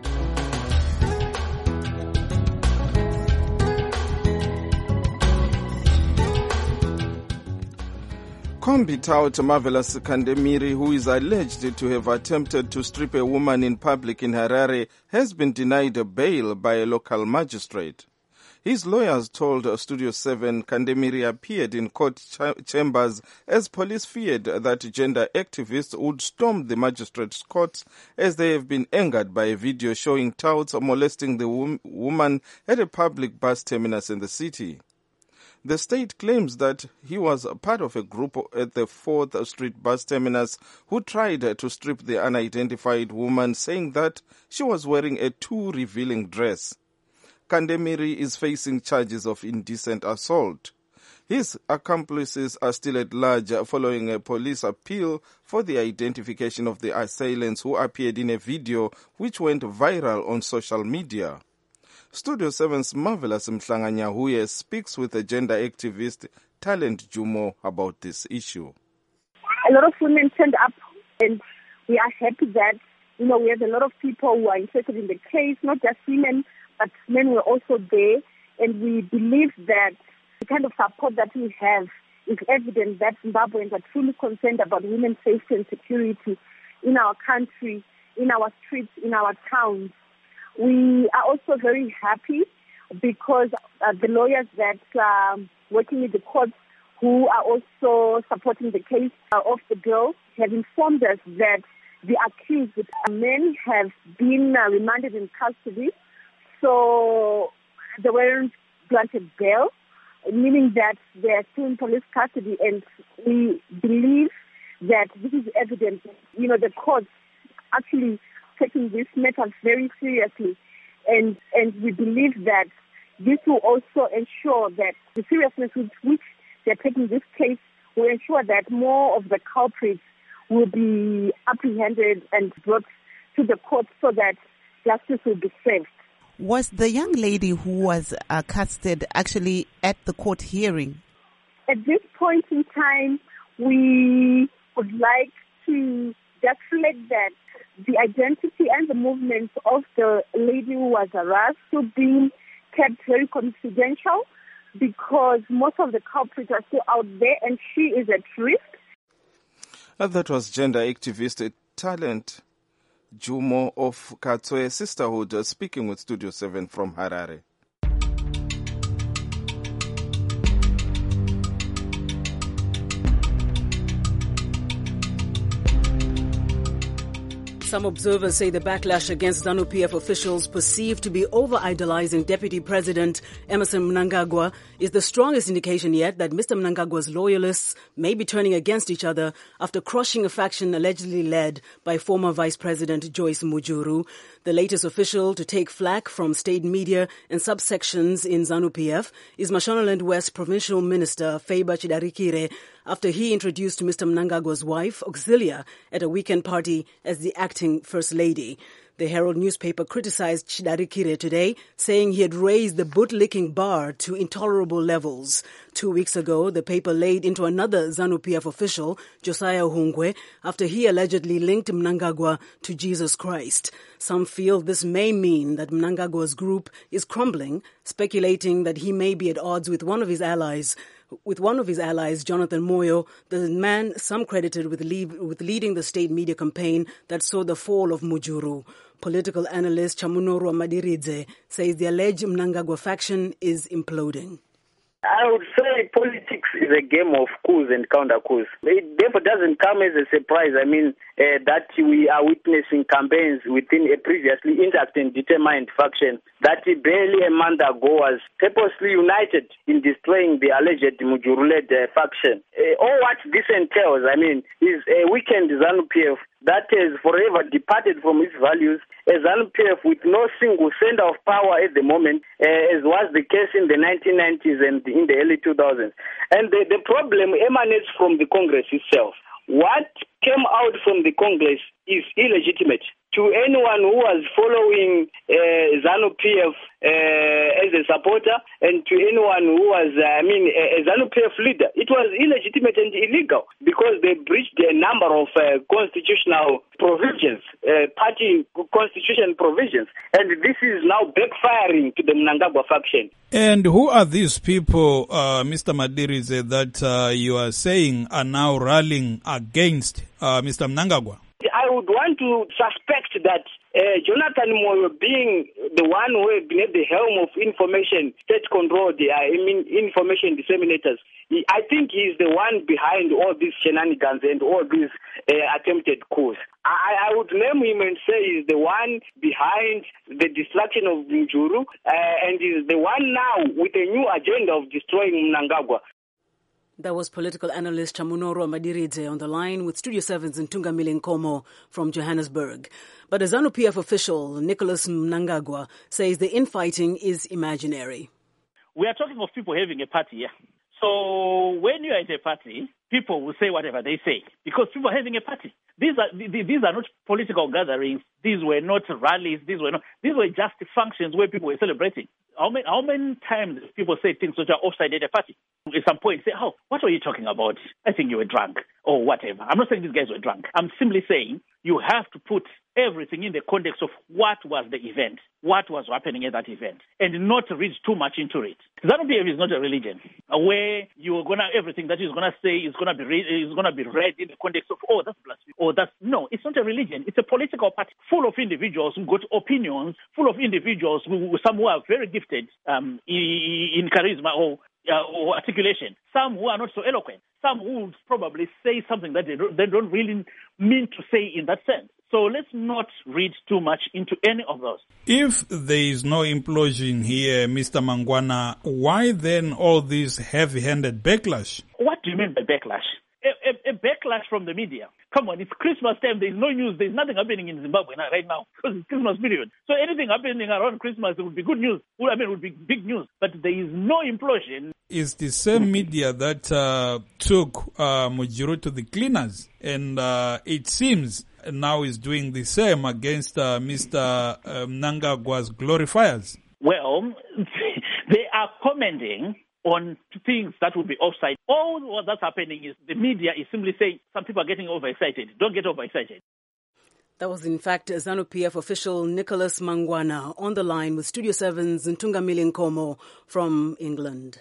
Combi tout Marvelous Kandemiri, who is alleged to have attempted to strip a woman in public in Harare, has been denied a bail by a local magistrate. His lawyers told Studio seven Kandemiri appeared in court ch- chambers as police feared that gender activists would storm the magistrate's court as they have been angered by a video showing touts molesting the wom- woman at a public bus terminus in the city. The state claims that he was part of a group at the fourth Street bus terminus who tried to strip the unidentified woman, saying that she was wearing a too revealing dress. Kandemiri is facing charges of indecent assault. His accomplices are still at large following a police appeal for the identification of the assailants who appeared in a video which went viral on social media. Studio seven's Marvelous Mhlanganyahuye speaks with a gender activist, Talent Jumo, about this issue. A lot of women turned up, and we are happy that, you know, we have a lot of people who are interested in the case, not just women, but men were also there. And we believe that the kind of support that we have is evident that Zimbabweans are truly concerned about women's safety and security in our country, in our streets, in our towns. We are also very happy because uh, the lawyers that are um, working with the courts who are also supporting the case uh, of the girl have informed us that the accused men have been uh, remanded in custody. So they weren't granted bail, meaning that they are still in police custody, and we believe that this is evidence. You know, the courts actually taking this matter very seriously, and and we believe that this will also ensure that the seriousness with which they're taking this case will ensure that more of the culprits will be apprehended and brought to the court so that justice will be served. Was the young lady who was accosted actually at the court hearing? At this point in time, we would like to just flag that the identity and the movements of the lady who was harassed to be kept very confidential because most of the culprits are still out there and she is at risk. And that was gender activist Talent Jumo of Katsoe Sisterhood uh, speaking with Studio seven from Harare. Some observers say the backlash against ZANU-P F officials perceived to be over-idolizing Deputy President Emmerson Mnangagwa is the strongest indication yet that Mister Mnangagwa's loyalists may be turning against each other after crushing a faction allegedly led by former Vice President Joyce Mujuru. The latest official to take flak from state media and subsections in ZANU-P F is Mashonaland West Provincial Minister Faber Chidarikire, after he introduced Mister Mnangagwa's wife, Auxilia, at a weekend party as the acting First Lady. The Herald newspaper criticized Chidarikire today, saying he had raised the boot-licking bar to intolerable levels. Two weeks ago, the paper laid into another ZANU-P F official, Josiah Hungwe, after he allegedly linked Mnangagwa to Jesus Christ. Some feel this may mean that Mnangagwa's group is crumbling, speculating that he may be at odds with one of his allies, with one of his allies, Jonathan Moyo, the man some credited with, lead, with leading the state media campaign that saw the fall of Mujuru. Political analyst Chamunoro Madiridze says the alleged Mnangagwa faction is imploding. I would say politics is a game of coups and counter-coups. It therefore doesn't come as a surprise. I mean, uh, that we are witnessing campaigns within a previously intact and determined faction that barely a month ago was purposely united in destroying the alleged Mujuru-led uh, faction. Uh, all what this entails, I mean, is a weakened ZANU-P F that has forever departed from its values, a ZANU-P F with no single center of power at the moment, uh, as was the case in the nineteen nineties and in the early two thousands. And the, the problem emanates from the Congress itself. What came out from the Congress is illegitimate. To anyone who was following uh, ZANU-P F uh, as a supporter, and to anyone who was, uh, I mean, a, a ZANU-P F leader, it was illegitimate and illegal because they breached a number of uh, constitutional provisions, uh, party constitution provisions, and this is now backfiring to the Mnangagwa faction. And who are these people, uh, Mister Madirize, that uh, you are saying are now rallying against uh, Mister Mnangagwa? I would want to suspect that uh, Jonathan Moyo, being the one who has been at the helm of information, state control, the, uh, I mean, information disseminators, he, I think he's the one behind all these shenanigans and all these uh, attempted coups. I, I would name him and say he's the one behind the destruction of Mujuru, uh, and he's the one now with a new agenda of destroying Mnangagwa. That was political analyst Chamunoro Madiridze on the line with Studio seven's Ntungamile Nkomo from Johannesburg. But a ZANU-P F official, Nicholas Mnangagwa, says the infighting is imaginary. We are talking of people having a party here. So when you are at a party, people will say whatever they say because people are having a party. These are these are not political gatherings. These were not rallies. These were not. These were just functions where people were celebrating. How many how many times people say things which are offside at a party? At some point, say, "Oh, what were you talking about? I think you were drunk or whatever." I'm not saying these guys were drunk. I'm simply saying you have to put everything in the context of what was the event, what was happening at that event, and not read too much into it. ZANU-P F is not a religion where you're gonna everything that you're gonna say is gonna be read, is gonna be read in the context of oh that's blasphemy or that's no. It's not a religion. It's a political party full of individuals who got opinions, full of individuals who some who are very gifted um, in charisma or. Uh, or articulation, some who are not so eloquent, some who would probably say something that they don't, they don't really mean to say in that sense. So let's not read too much into any of those. If there is no implosion here, Mister Mangwana, why then all this heavy-handed backlash? What do you mean by backlash? A, a, a backlash from the media. Come on, it's Christmas time. There's no news. There's nothing happening in Zimbabwe now, right now because it's Christmas period. So anything happening around Christmas would be good news. I mean, it would be big news. But there is no implosion. It's the same media that uh, took uh, Mujuru to the cleaners, and uh, it seems now is doing the same against uh, Mister Uh, Mnangagwa's glorifiers. Well, they are commenting on things that would be offside. All what that's happening is the media is simply saying some people are getting overexcited. Don't get overexcited. That was, in fact, ZANU-P F official Nicholas Mangwana on the line with Studio seven's Ntungamile Nkomo from England.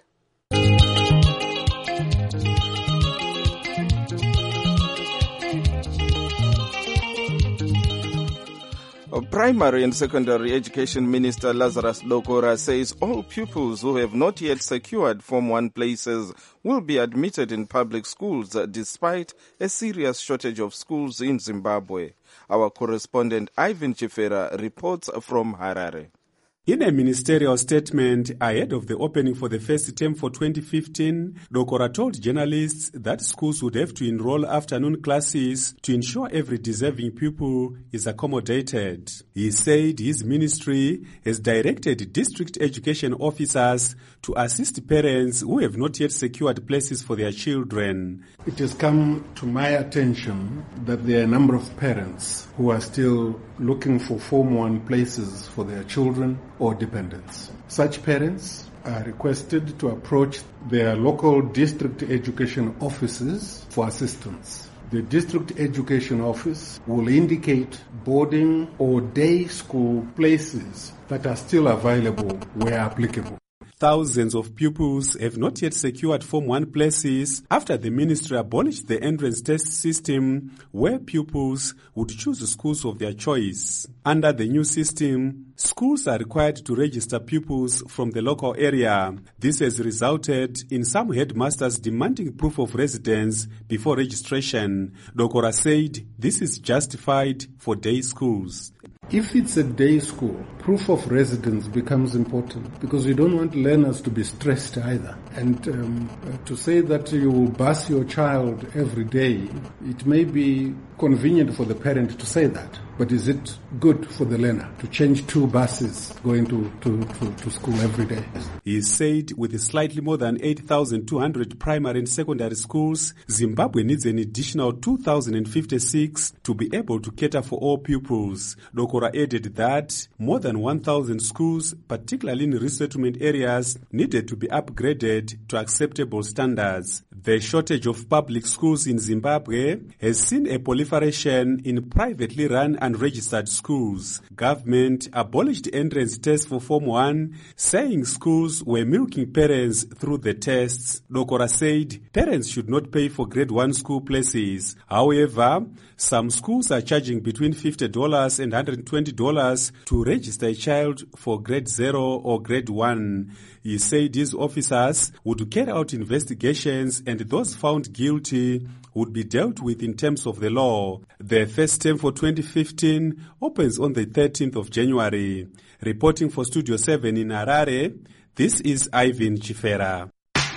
Primary and Secondary Education Minister Lazarus Dokora says all pupils who have not yet secured Form one places will be admitted in public schools despite a serious shortage of schools in Zimbabwe. Our correspondent Ivan Chifera reports from Harare. In a ministerial statement ahead of the opening for the first term for twenty fifteen, Dokora told journalists that schools would have to enroll afternoon classes to ensure every deserving pupil is accommodated. He said his ministry has directed district education officers to assist parents who have not yet secured places for their children. It has come to my attention that there are a number of parents who are still looking for Form one places for their children or dependents. Such parents are requested to approach their local district education offices for assistance. The district education office will indicate boarding or day school places that are still available where applicable. Thousands of pupils have not yet secured Form one places after the ministry abolished the entrance test system where pupils would choose schools of their choice. Under the new system, schools are required to register pupils from the local area. This has resulted in some headmasters demanding proof of residence before registration. Dokora said this is justified for day schools. If it's a day school, proof of residence becomes important because we don't want learners to be stressed either. And um, to say that you will bus your child every day, it may be convenient for the parent to say that. But is it good for the learner to change two buses going to, to, to, to school every day? He said with slightly more than eight thousand two hundred primary and secondary schools, Zimbabwe needs an additional two thousand fifty-six to be able to cater for all pupils. Dokora added that more than one thousand schools, particularly in resettlement areas, needed to be upgraded to acceptable standards. The shortage of public schools in Zimbabwe has seen a proliferation in privately run and registered schools. Government abolished entrance tests for Form one, saying schools were milking parents through the tests. Dokora said parents should not pay for grade one school places. However, some schools are charging between fifty dollars and one hundred twenty dollars to register a child for grade zero or grade one. He said his officers would carry out investigations and those found guilty would be dealt with in terms of the law. The first term for twenty fifteen opens on the thirteenth of January. Reporting for Studio seven in Harare, this is Ivan Chifera.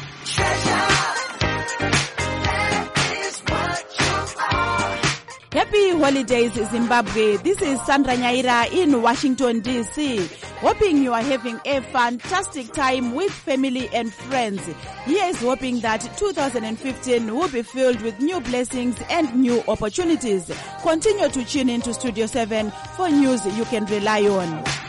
Happy holidays, Zimbabwe. This is Sandra Nyaira in Washington, D C. Hoping you are having a fantastic time with family and friends. Here is hoping that two thousand fifteen will be filled with new blessings and new opportunities. Continue to tune in to Studio seven for news you can rely on.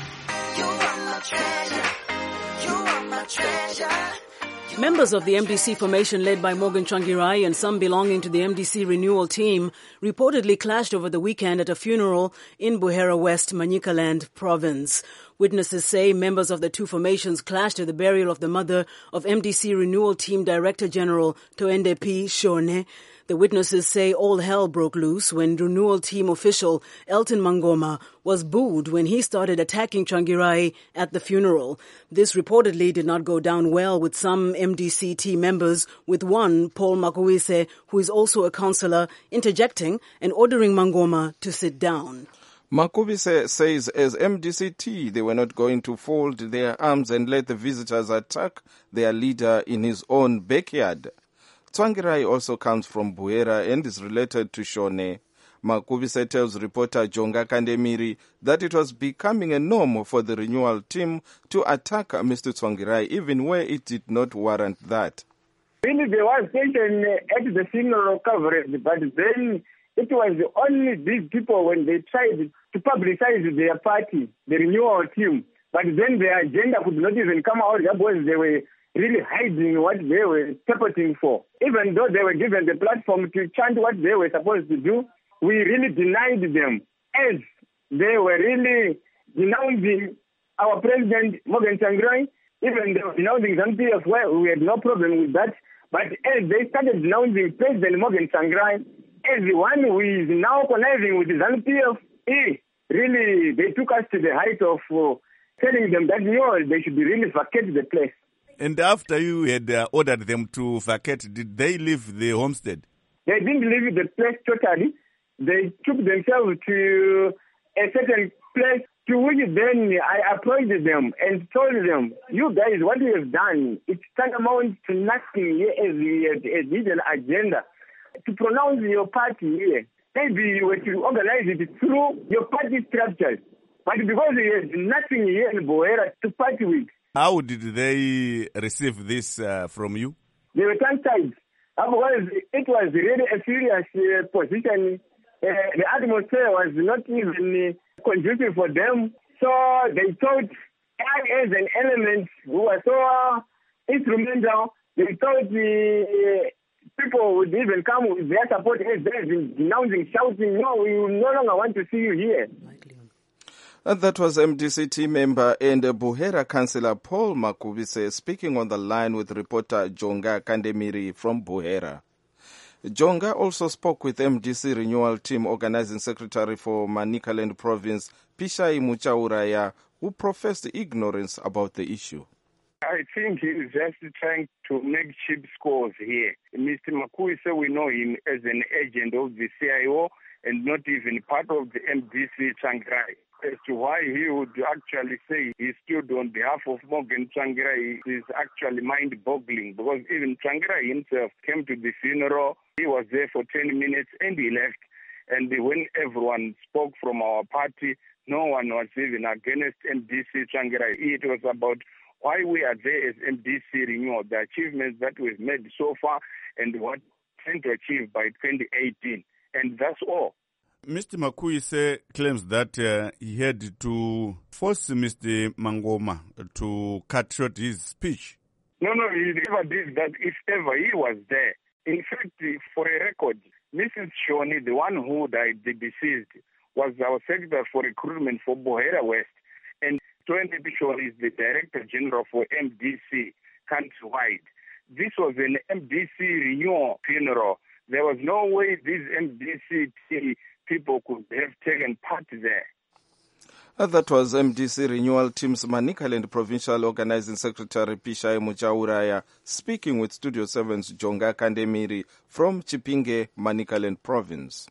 You are my treasure. You are my treasure. Members of the M D C formation led by Morgan Tsvangirai and some belonging to the M D C renewal team reportedly clashed over the weekend at a funeral in Buhera West, Manicaland province. Witnesses say members of the two formations clashed at the burial of the mother of M D C renewal team Director General Toende P. Shone. The witnesses say all hell broke loose when renewal team official Elton Mangoma was booed when he started attacking Tsvangirai at the funeral. This reportedly did not go down well with some M D C team members, with one, Paul Makuwise, who is also a councillor, interjecting and ordering Mangoma to sit down. Makubise says as M D C T, they were not going to fold their arms and let the visitors attack their leader in his own backyard. Tsvangirai also comes from Buhera and is related to Shone. Makubise tells reporter Jonga Kandemiri that it was becoming a norm for the renewal team to attack Mister Tsvangirai even where it did not warrant that. Really, there was tension at the funeral coverage, but then it was only these people when they tried to publicize their party, the renewal team, but then their agenda could not even come out because they were really hiding what they were purporting for. Even though they were given the platform to chant what they were supposed to do, we really denied them as they were really denouncing our president, Morgan Tsvangirai. Even they were denouncing ZANU P F, where we had no problem with that. But as they started denouncing President Morgan Tsvangirai as the one who is now conniving with ZANU P F, he really, they took us to the height of uh, telling them that, no, they should really vacate the place. And after you had uh, ordered them to vacate, did they leave the homestead? They didn't leave the place totally. They took themselves to a certain place, to which then I approached them and told them, you guys, what you have done, it's tantamount to nothing here as a hidden agenda. To pronounce your party here, maybe you were to organize it through your party structures. But because there is nothing here in Buhera to party with. How did they receive this uh, from you? They were tongue-tied. Otherwise, it was really a serious uh, position. Uh, the atmosphere was not even uh, conducive for them. So they thought I, as an element who was so uh, instrumental, they thought the uh, people would even come with their support as they've been denouncing, shouting, no, we no longer want to see you here. And that was M D C team member and Buhera councillor Paul Makubise speaking on the line with reporter Jonga Kandemiri from Buhera. Jonga also spoke with M D C Renewal Team Organizing Secretary for Manicaland Province, Pishai Muchauraya, who professed ignorance about the issue. I think he is just trying to make cheap scores here. Mister Makubise, we know him as an agent of the C I O and not even part of the M D C Tsvangirai. As to why he would actually say he stood on behalf of Morgan Tsvangirai is actually mind-boggling, because even Tsvangirai himself came to the funeral. He was there for ten minutes and he left. And when everyone spoke from our party, no one was even against M D C Tsvangirai. It was about why we are there as M D C Renewal, the achievements that we've made so far and what we tend to achieve by twenty eighteen. And that's all. Mister Makubise claims that uh, he had to force Mister Mangoma to cut short his speech. No, no, he never did that if ever he was there. In fact, for a record, Missus Shoni, the one who died, the deceased, was our Secretary for Recruitment for Buhera West. And Tony Shoni is the Director General for M D C countrywide. This was an M D C renewal funeral. There was no way these M D C people could have taken part there. Uh, that was M D C Renewal Team's Manicaland Provincial Organizing Secretary Pishai Muchauraya speaking with Studio seven's Jonga Kandemiri from Chipinge, Manicaland Province.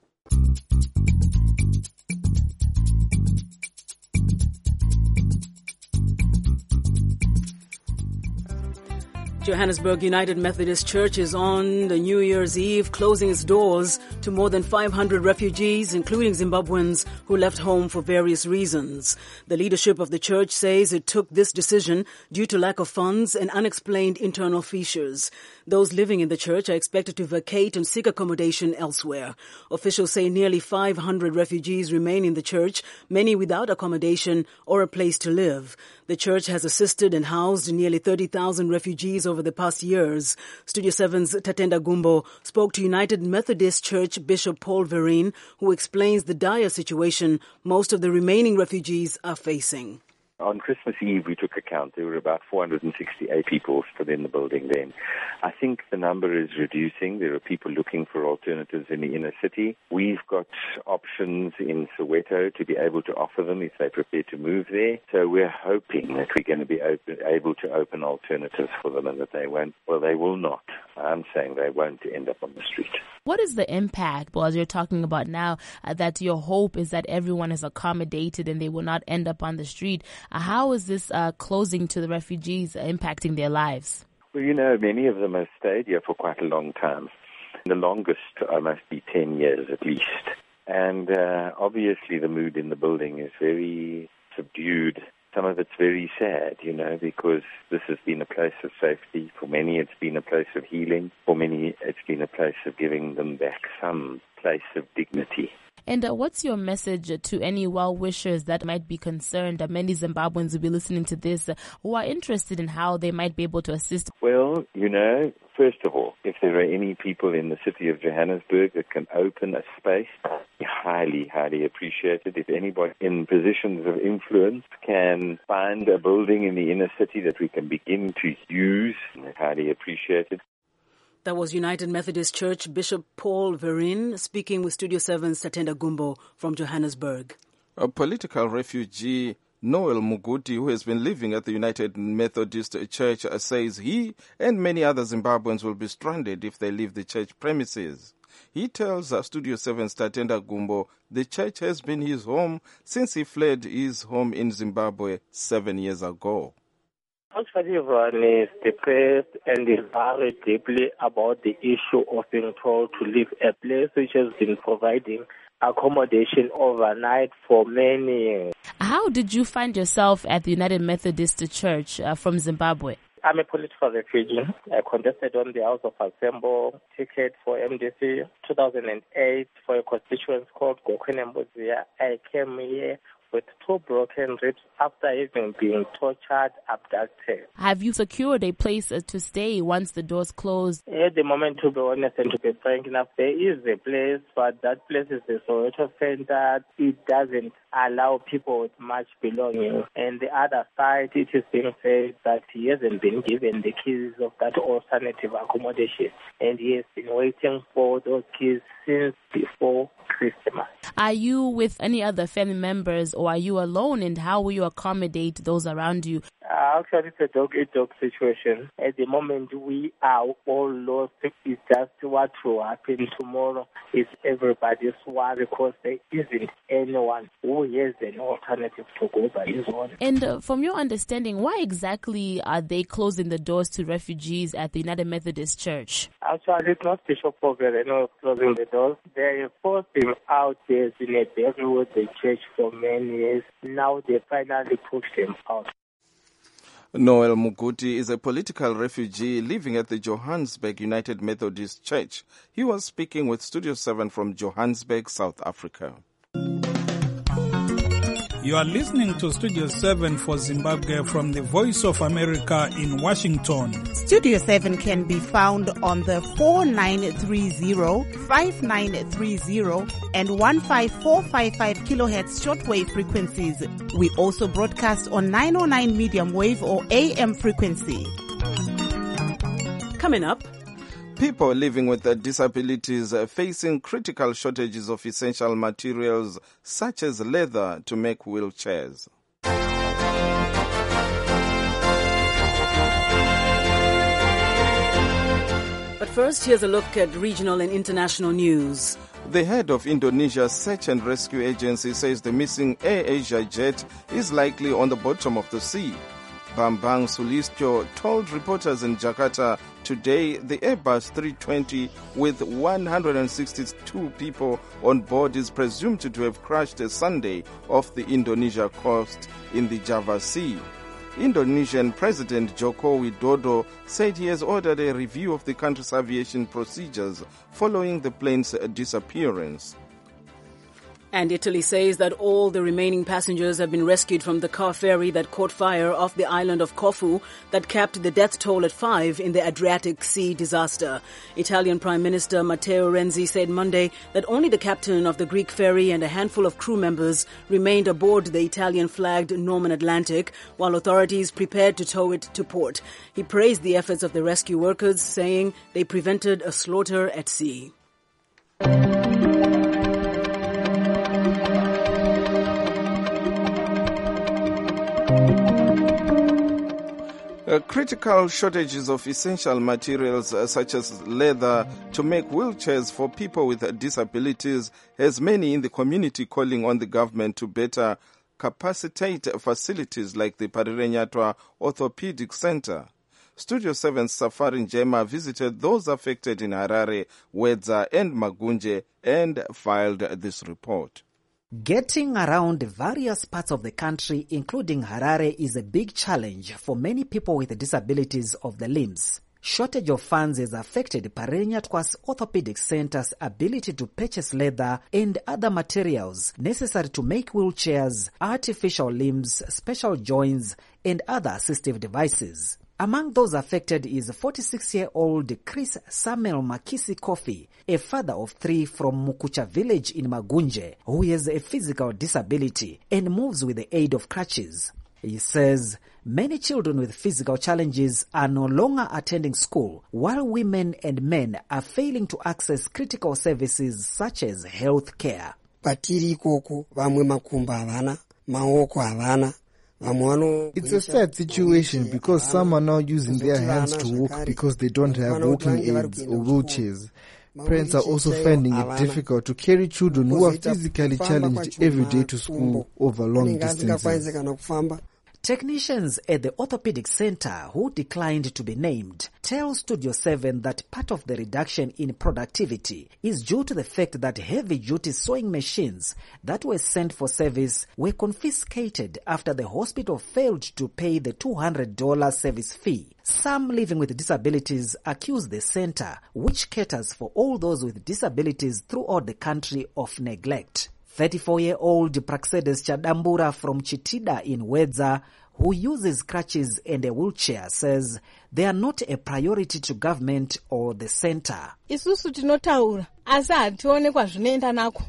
Johannesburg United Methodist Church is on the New Year's Eve closing its doors to more than five hundred refugees, including Zimbabweans who left home for various reasons. The leadership of the church says it took this decision due to lack of funds and unexplained internal fissures. Those living in the church are expected to vacate and seek accommodation elsewhere. Officials say nearly five hundred refugees remain in the church, many without accommodation or a place to live. The church has assisted and housed nearly thirty thousand refugees over the past years. Studio seven's Tatenda Gumbo spoke to United Methodist Church Bishop Paul Vereen, who explains the dire situation most of the remaining refugees are facing. On Christmas Eve, we took account. There were about four hundred sixty-eight people still in the building then. I think the number is reducing. There are people looking for alternatives in the inner city. We've got options in Soweto to be able to offer them if they're prepared to move there. So we're hoping that we're going to be open, able to open alternatives for them and that they won't, well, they will not. I'm saying they won't end up on the street. What is the impact, well, as you're talking about now, uh, that your hope is that everyone is accommodated and they will not end up on the street? Uh, how is this uh, closing to the refugees uh, impacting their lives? Well, you know, many of them have stayed here for quite a long time. The longest uh, must be ten years at least. And uh, obviously the mood in the building is very subdued. Some of it's very sad, you know, because this has been a place of safety. For many, it's been a place of healing. For many, it's been a place of giving them back some place of dignity. And uh, what's your message to any well-wishers that might be concerned? Uh, many Zimbabweans will be listening to this uh, who are interested in how they might be able to assist. Well, you know, first of all, if there are any people in the city of Johannesburg that can open a space, highly, highly appreciated. If anybody in positions of influence can find a building in the inner city that we can begin to use, highly appreciated. That was United Methodist Church Bishop Paul Vereen speaking with Studio seven's Tatenda Gumbo from Johannesburg. A political refugee, Noel Muguti, who has been living at the United Methodist Church, says he and many other Zimbabweans will be stranded if they leave the church premises. He tells uh, Studio seven's Tatenda Gumbo the church has been his home since he fled his home in Zimbabwe seven years ago. Actually, everyone is depressed and is worried deeply about the issue of being told to leave a place which has been providing accommodation overnight for many years. How did you find yourself at the United Methodist Church uh, from Zimbabwe? I'm a political refugee. I contested on the House of Assembly ticket for M D C two thousand eight for a constituency called Gokwenembuzia. I came here with two broken ribs after having been tortured, abducted. Have you secured a place uh, to stay once the doors close? At the moment, to be honest and to be frank enough, there is a place, but that place is the Soweto Center. It doesn't allow people with much belonging. And the other side, it is being said that he hasn't been given the keys of that alternative accommodation. And he has been waiting for those keys since before Christmas. Are you with any other family members or are you alone, and how will you accommodate those around you? Uh, actually, it's a dog-eat-dog situation. At the moment, we are all lost. It's just what will happen tomorrow is everybody's worry because there isn't anyone who has an alternative to go by his own. And uh, from your understanding, why exactly are they closing the doors to refugees at the United Methodist Church? Actually, it's not Bishop Fogarino closing the doors. They forced him out. There's been a battle with the church for many years. Now they finally pushed him out. Noel Muguti is a political refugee living at the Johannesburg United Methodist Church. He was speaking with Studio seven from Johannesburg, South Africa. You are listening to Studio seven for Zimbabwe from the Voice of America in Washington. Studio seven can be found on the four nine three zero, five nine three zero and one five four five five kilohertz shortwave frequencies. We also broadcast on nine oh nine medium wave or A M frequency. Coming up, people living with disabilities are facing critical shortages of essential materials such as leather to make wheelchairs. but first, here's a look at regional and international news. The head of Indonesia's Search and Rescue Agency says the missing Air Asia jet is likely on the bottom of the sea. Bambang Sulistyo told reporters in Jakarta today the Airbus three twenty with one hundred sixty-two people on board is presumed to have crashed Sunday off the Indonesia coast in the Java Sea. Indonesian President Joko Widodo said he has ordered a review of the country's aviation procedures following the plane's disappearance. And Italy says that all the remaining passengers have been rescued from the car ferry that caught fire off the island of Corfu that capped the death toll at five in the Adriatic Sea disaster. Italian Prime Minister Matteo Renzi said Monday that only the captain of the Greek ferry and a handful of crew members remained aboard the Italian-flagged Norman Atlantic, while authorities prepared to tow it to port. He praised the efforts of the rescue workers, saying they prevented a slaughter at sea. Uh, critical shortages of essential materials uh, such as leather to make wheelchairs for people with uh, disabilities has many in the community calling on the government to better capacitate facilities like the Parirenyatwa Orthopedic Center. Studio seven's Safari Njema visited those affected in Harare, Wedza and Magunje and filed this report. Getting around various parts of the country, including Harare, is a big challenge for many people with disabilities of the limbs. Shortage of funds has affected Parirenyatwa's Orthopedic Center's ability to purchase leather and other materials necessary to make wheelchairs, artificial limbs, special joints, and other assistive devices. Among those affected is forty-six-year-old Chris Samuel Makisi Kofi, a father of three from Mukucha village in Magunje, who has a physical disability and moves with the aid of crutches. He says many children with physical challenges are no longer attending school, while women and men are failing to access critical services such as health care. patiri ikoko vamwe makumbo havana, maoko havana. It's a sad situation because some are now using their hands to walk because they don't have walking aids or wheelchairs. Parents are also finding it difficult to carry children who are physically challenged every day to school over long distances. Technicians at the orthopedic center, who declined to be named, tell Studio seven that part of the reduction in productivity is due to the fact that heavy-duty sewing machines that were sent for service were confiscated after the hospital failed to pay the two hundred dollars service fee. Some living with disabilities accuse the center, which caters for all those with disabilities throughout the country, of neglect. thirty-four-year-old Praxedes Chadambura from Chitida in Wedza, who uses crutches and a wheelchair, says they are not a priority to government or the center. Isusu tinotaura asi hatione zvinoenda nako.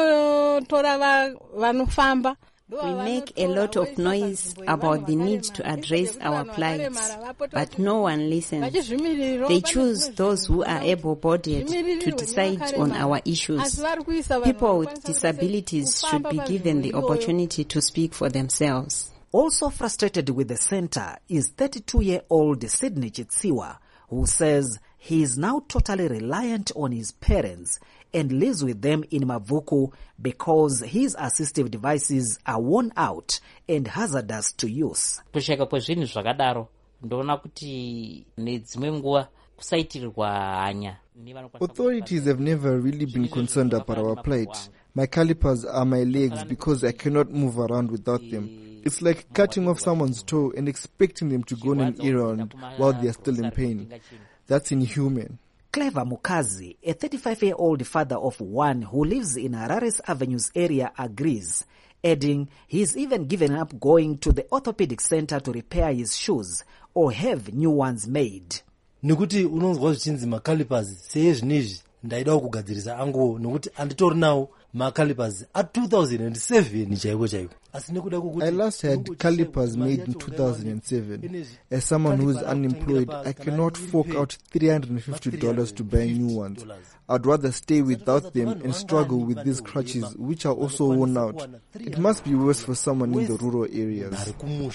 Vanotora vanofamba. We make a lot of noise about the need to address our plights, but no one listens. They choose those who are able-bodied to decide on our issues. People with disabilities should be given the opportunity to speak for themselves. Also frustrated with the center is thirty-two-year-old Sydney Chitsiwa, who says he is now totally reliant on his parents and lives with them in Mavuku because his assistive devices are worn out and hazardous to use. Kusheka kwezvinhu zvakadaro ndoona kuti nedzimwe nguva kusaitirwa hanya. Authorities have never really been concerned about our plight. My calipers are my legs because I cannot move around without them. It's like cutting off someone's toe and expecting them to go on an errand while they are still in pain. That's inhuman. Clever Mukazi, a thirty-five-year-old father of one who lives in Harare's Avenues area, agrees, adding he's even given up going to the orthopedic center to repair his shoes or have new ones made. Nekuti unonzwa zvichinzi macalipers seye zvinezvi ndaidawo kugadzirisa angu nokuti anditori nawo macalipers a two thousand seven chaiko chaiko. I last had calipers made in two thousand seven. As someone who is unemployed, I cannot fork out three hundred fifty dollars to buy new ones. I'd rather stay without them and struggle with these crutches, which are also worn out. It must be worse for someone in the rural areas.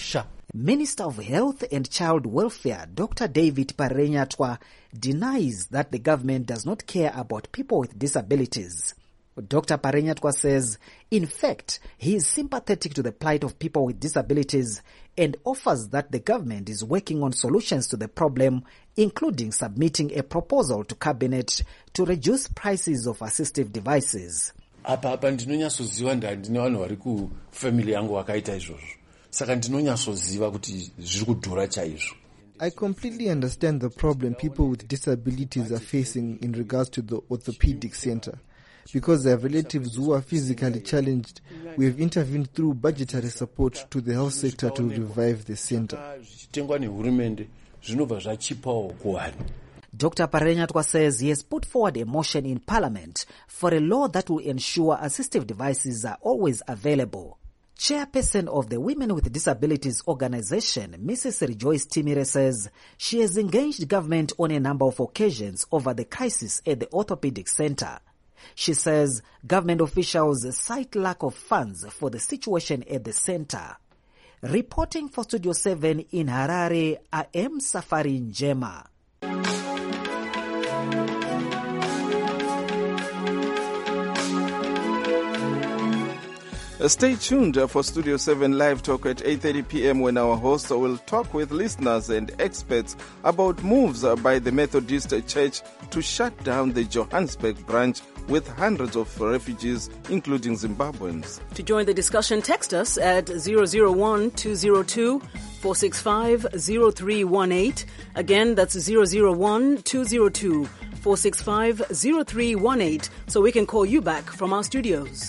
Minister of Health and Child Welfare, Doctor David Parenyatwa, denies that the government does not care about people with disabilities. Doctor Parenyatwa says, in fact, he is sympathetic to the plight of people with disabilities and offers that the government is working on solutions to the problem, including submitting a proposal to cabinet to reduce prices of assistive devices. Apa apa ndinonyatsoziva ndine vanhu vari kufamily yangu vakaita izvozvo. Saka ndinonyatsoziva kuti zviri kudhura chaizvo. I completely understand the problem people with disabilities are facing in regards to the orthopedic center. Because they have relatives who are physically challenged, we have intervened through budgetary support to the health sector to revive the center. Doctor Parenyatwa says he has put forward a motion in Parliament for a law that will ensure assistive devices are always available. Chairperson of the Women with Disabilities Organization, Missus Rejoice Timire, says she has engaged government on a number of occasions over the crisis at the orthopedic center. She says government officials cite lack of funds for the situation at the center. Reporting for Studio seven in Harare, I am Safari Njema. Stay tuned for Studio seven Live Talk at eight thirty p.m. when our host will talk with listeners and experts about moves by the Methodist Church to shut down the Johannesburg branch with hundreds of refugees, including Zimbabweans. To join the discussion, text us at zero zero one two zero two four six five zero three one eight. Again, that's zero zero one two zero two four six five zero three one eight, so we can call you back from our studios.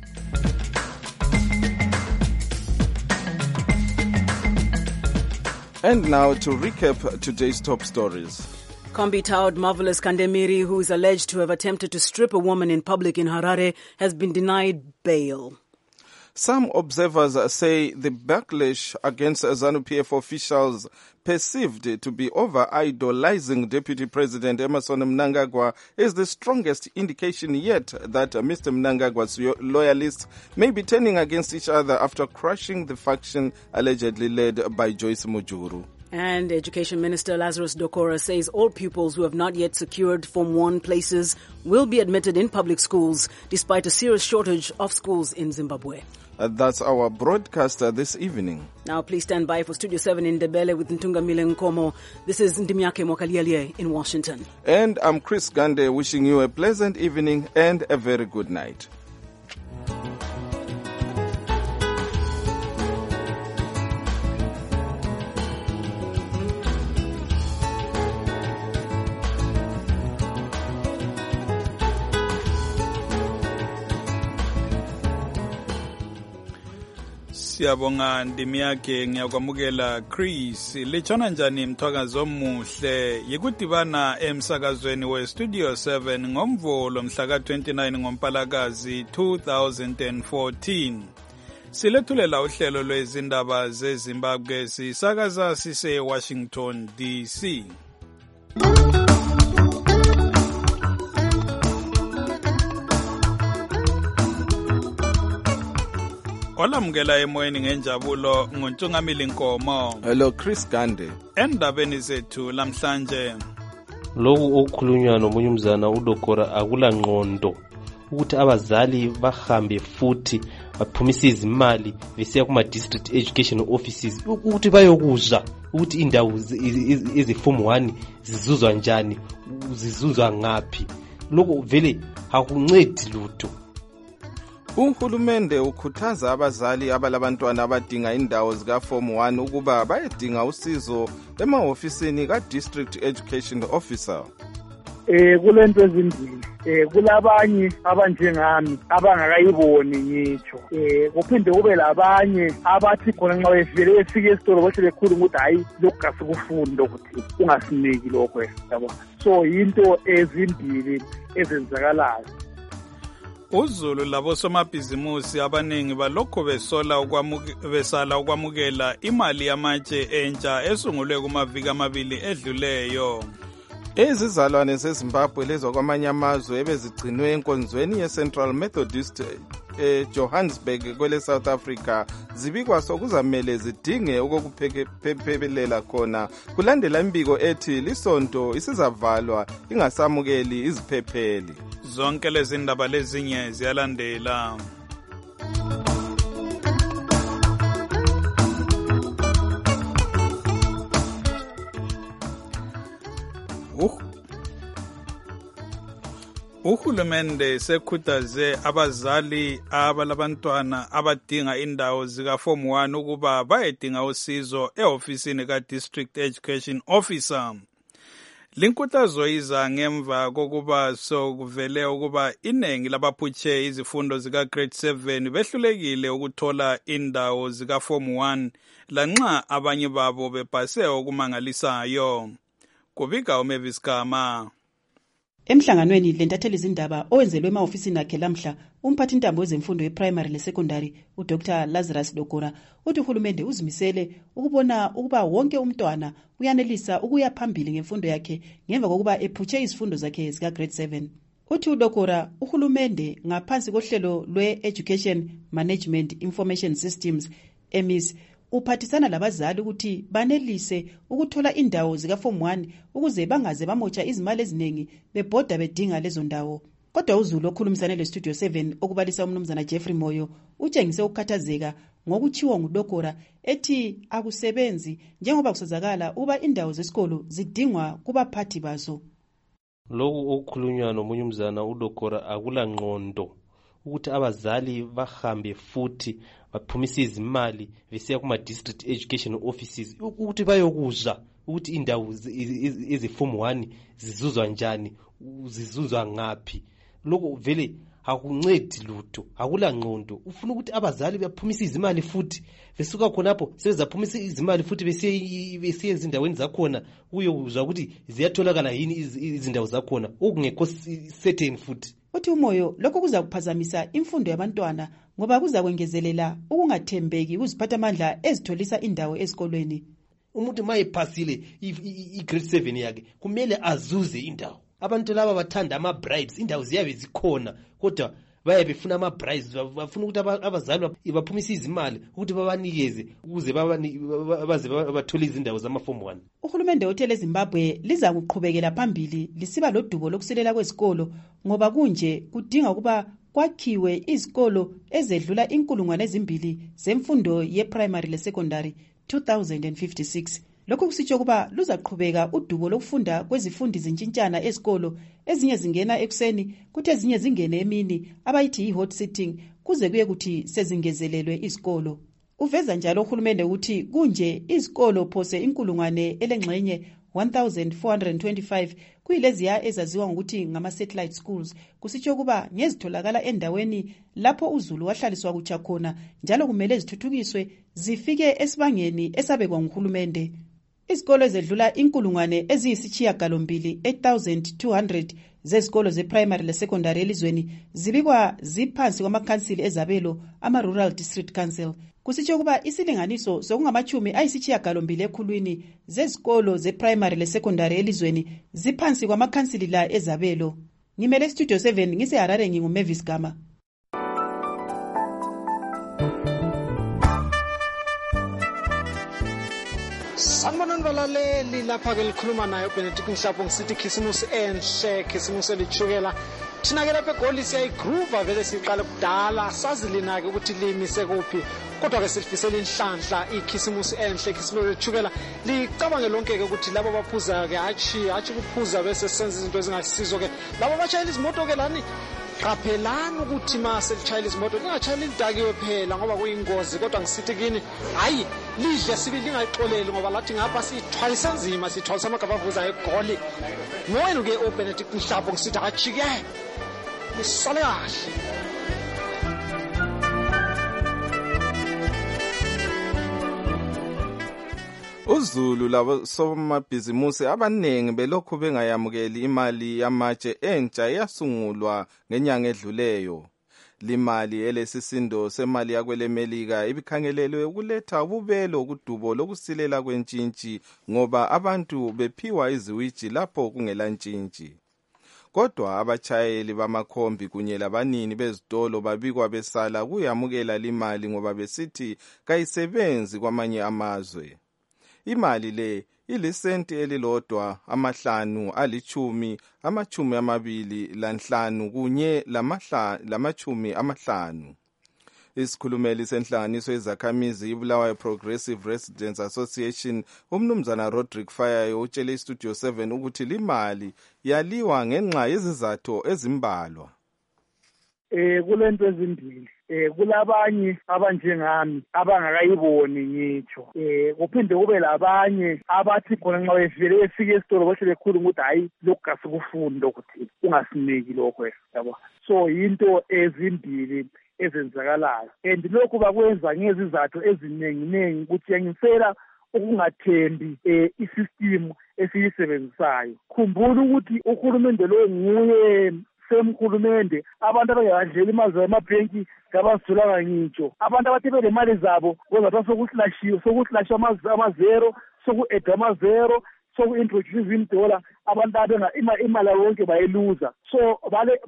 And now to recap today's top stories. Kombi-Taud Marvelous Kandemiri, who is alleged to have attempted to strip a woman in public in Harare, has been denied bail. Some observers say the backlash against ZANU-P F officials perceived to be over-idolizing Deputy President Emmerson Mnangagwa is the strongest indication yet that Mister Mnangagwa's loyalists may be turning against each other after crushing the faction allegedly led by Joyce Mujuru. And Education Minister Lazarus Dokora says all pupils who have not yet secured Form one places will be admitted in public schools despite a serious shortage of schools in Zimbabwe. Uh, that's our broadcaster this evening. Now please stand by for Studio seven in Ndebele with Ntungamile Nkomo. This is Ndimiake Mwakalialie in Washington. And I'm Chris Gande wishing you a pleasant evening and a very good night. Siyabonga ndimi yakhe ngiyakwamukela Chris lichona njani mthwakazo omuhle yikudibana emsakazweni we Studio seven ngomvulo mhla ka twenty-nine ngoMpalakazi two thousand fourteen. Silethulela uhlelo lwezindaba zeZimbabwe sisakaza sise Washington D C. Olamukela emoyeni ngenjabulo ngontungamili Nkomo. Hello Chris Gande. Endabeni zethu lamhlanje. Lokhu okukhulunywa nomunye umzana uDokora akula ngqondo ukuthi abazali bahambe futhi baphumisa izimali besiya kuma district education offices ukuthi bayokuzwa ukuthi indawo eziform one zizuzwa njani zizuzwa ngapi. Lokho vele akuncedi lutho. Uhulumende ukhuthaza abazali abalabantwana abadinga indawo zika Form one ukuba bayedinga usizo emahofisini ka District Education Officer. Eh kulento ezimbili eh kulabanye abanjengami abangakayiboni ngitsho eh kuphinde kube labanye abathi khona nxa befike efike esitolo bathi bekhuluma ukuthi hayi lokhu kasikufunda ukuthi ungasiniki lokho yabona. So into ezimbili ezenzakalayo. Uzulu labo somabhizimusi abaningi balokho besola besala ukwamukela imali yamatshe entsha esungulwe kumaviki amabili edluleyo. Izizalwane zeZimbabwe lezo kwamanye amazwe ebezigcinwe enkonzweni ye-Central Methodist eJohannesburg kwele South Africa zibikwa sokuzamele zidinge okukuphepelela khona kulandela imbiko ethi lisonto isizavalwa ingasamukeli iziphepheli. Zonke lezi ndaba lezinye ziyalandela. Uh. Uhulumende sekhuthaze abazali abalabantwana abadinga indawo zika Form one ukuba bayedinga usizo eofisini ka District Education Officer. Linkuthazo iza ngemva kokuba sokuvele ukuba inengi labaphutshe izifundo zika grade seven behlulekile ukuthola indawo zika Form one lanxa abanye babo bepase okumangalisayo. Kubika uMavis Kama. Emhlanganweni lentatheli izindaba owenzelwe emaofisini akhe lamhla umphathi intambo wezemfundo ye-primary le-secondary uDr Lazarus Dokora uthi uhulumende uzimisele ukubona ukuba wonke umntwana uyanelisa ukuya phambili ngemfundo yakhe ngemva kokuba ephutshe izifundo zakhe zika grade seven. Uthi uDokora uhulumende ngaphansi kohlelo lwe-Education Management Information Systems M I S uphathisana labazali ukuthi banelise ukuthola indawo zika Form one ukuze bangaze bamotsha izimali eziningi bebhoda bedinga lezo ndawo. Kodwa uZulu okhulumisana le-Studio seven okubalisa umnumzana Jeffrey Moyo utshengise ukukhathazeka ngokuchiwa nguDokora ethi akusebenzi njengoba kusazakala uba indawo zesikolo zidingwa kubaphathi bazo. Lokhu okukhulunywa nomunye umzana uDokora akula ngqondo ukuthi abazali bahambe futhi baphumisa izimali besiya kuma district education offices ukuthi bayokuzwa ukuthi indawo eziform one zizuzwa njani zizuzwa ngapi. Lokho vele akuncedi lutho akula ngqondo ufuna ukuthi abazali baphumisa izimali futhi besuka khonapho sezaphumisa izimali futhi besiye besiye ezindaweni zakhona uyokuzwa ukuthi ziyatholakala yini izindawo zakhona okungekho certain futhi. uthi umoyo lokho kuza kuphazamisa imfundo yabantwana ngoba kuza kwengezelela ukungathembeki kuziphathamandla ezitholisa indawo esikolweni. Umuntu mayephasile i-grade seven yakhe kumele azuze indawo. Abantu laba bathanda ama-bribes, indawo ziyabe zikhona kodwa baye befuna ama-bribes, bafuna ukuthi abazali baphumise izimali ukuthi babanikeze ukuze baze bathole izindawo zama-form one. Uhulumende othe leZimbabwe liza kuqhubekela phambili lisiba lodubo lokusilela kwezikolo ngoba kunje kudinga ukuba kwakhiwe izikolo ezedlula inkulungwane ezimbili zemfundo ye-primary le-secondary two thousand fifty-six. Lokho kusitsho kuba luzaqhubeka udubo lokufunda kwezifundi zintshintshana ezikolo, ezinye zingena ekuseni kuthi ezinye zingene emini abayithi i-hot sitting kuze kuye kuthi sezingezelelwe izikolo. Uveza njalo uhulumende ukuthi kunje izikolo phose inkulungwane elengxenye one thousand four hundred twenty-five kuyileziya ezaziwa ngokuthi ngama-satellite schools, kusitsho kuba ngezitholakala endaweni lapho uzulu wahlaliswa kutsha khona njalo kumele zithuthukiswe zifike esibangeni esabekwa nguhulumende. Izikolo ezedlula inkulungwane eziyisishiyagalombili eight thousand two hundred zezikolo ze-primary le-secondary elizweni zibikwa ziphansi kwamakhansili ezabelo ama-rural district council. Kusitsho kuba isilinganiso sokungamachumi ayisishiyagalombili ekhulwini zezikolo ze-primary le-secondary elizweni ziphansi kwamakhansili la ezabelo. Ngimele Studio seven ngise-Harare, nginguMavis Gama. Sanibonani balaleli, lapha-ke likhuluma nayo Benedict Mhlapho ngisithi khisimusi enhle, khisimusi elithukela. Thina-ke lapha eGoli siyayigroova vele siqale kudala, sazi lina-ke ukuthi limise kuphi. Kodwa-ke silifisela inhlanhla ikhisimusi enhle, ikhisimusi elithukela. Licabange lonke-ke ukuthi labo baphuza-ke hatshi hatshi kuphuza bese senza izinto ezingasizo-ke. Labo batshayela izimoto-ke lani, qaphelani ukuthi ma selitshayela izimoto lingatshayeli lidakiwe phela ngoba kuyingozi. Kodwa ngisithi kini, hayi lidle sibili lingayixoleli ngoba lathi ngapha sithwalisa nzima, sithwalisa amagaba avuzayo eGoli. Ngoyenu-ke uBenedict Mhlapho ngisithi hatshi-ke nisale kahle. uZulu labo somabhizimusi abaningi belokhu bengayamukeli imali yamatshe entsha yasungulwa ngenyanga edluleyo. Limali elesisindo semali yakwelemelika ibikhangelelwe ukuletha ububelo kudubo lokusilela kwentshintshi ngoba abantu bephiwa iziwiji lapho kungela ntshintshi. Kodwa abachayeli bamakhombi kunye labanini bezitolo babikwa besala kuyamukela limali ngoba besithi kayisebenzi kwamanye amazwe. Imali le ilisenti elilodwa, amahlanu, alichumi, amachumi amabili lanhlanu kunye lamahla lamachumi amahlanu. Isikhulumeli senhlanganiso ezakhamizi iBulawayo Progressive Residents Association umnumzana Rodrick Fayayo utshele iStudio seven ukuthi limali yaliwa ngenxa yezizathu ezimbalwa. Eh kulento ezimbili. Eh kulabanye abanjengami abangakayiboni ngitsho. Eh kuphinde kube labanye abathi khona nxa bevele efike esitolo bahle bekhulu ukuthi hayi lokhu asikufuni lokuthi ungasiniki lokho yabo. So into ezimbili ezenzakalayo, and lokhu bakwenza ngezizathu eziningi ukuthi yangisela ukungathembi eh isystem esiyisebenzisayo. Khumbula ukuthi uhulumende lo nguye semkhulumende, abantu abangakadleli imali zamabhenki ngabazithulanga ngitsho. Abantu abathi belemali zabo kuzathiwa sokusilashiwe, sokusilashwa amazero, soku-eda amazero, soku-introduce imdola, abantu abenga imali yonke bayeluza. So bale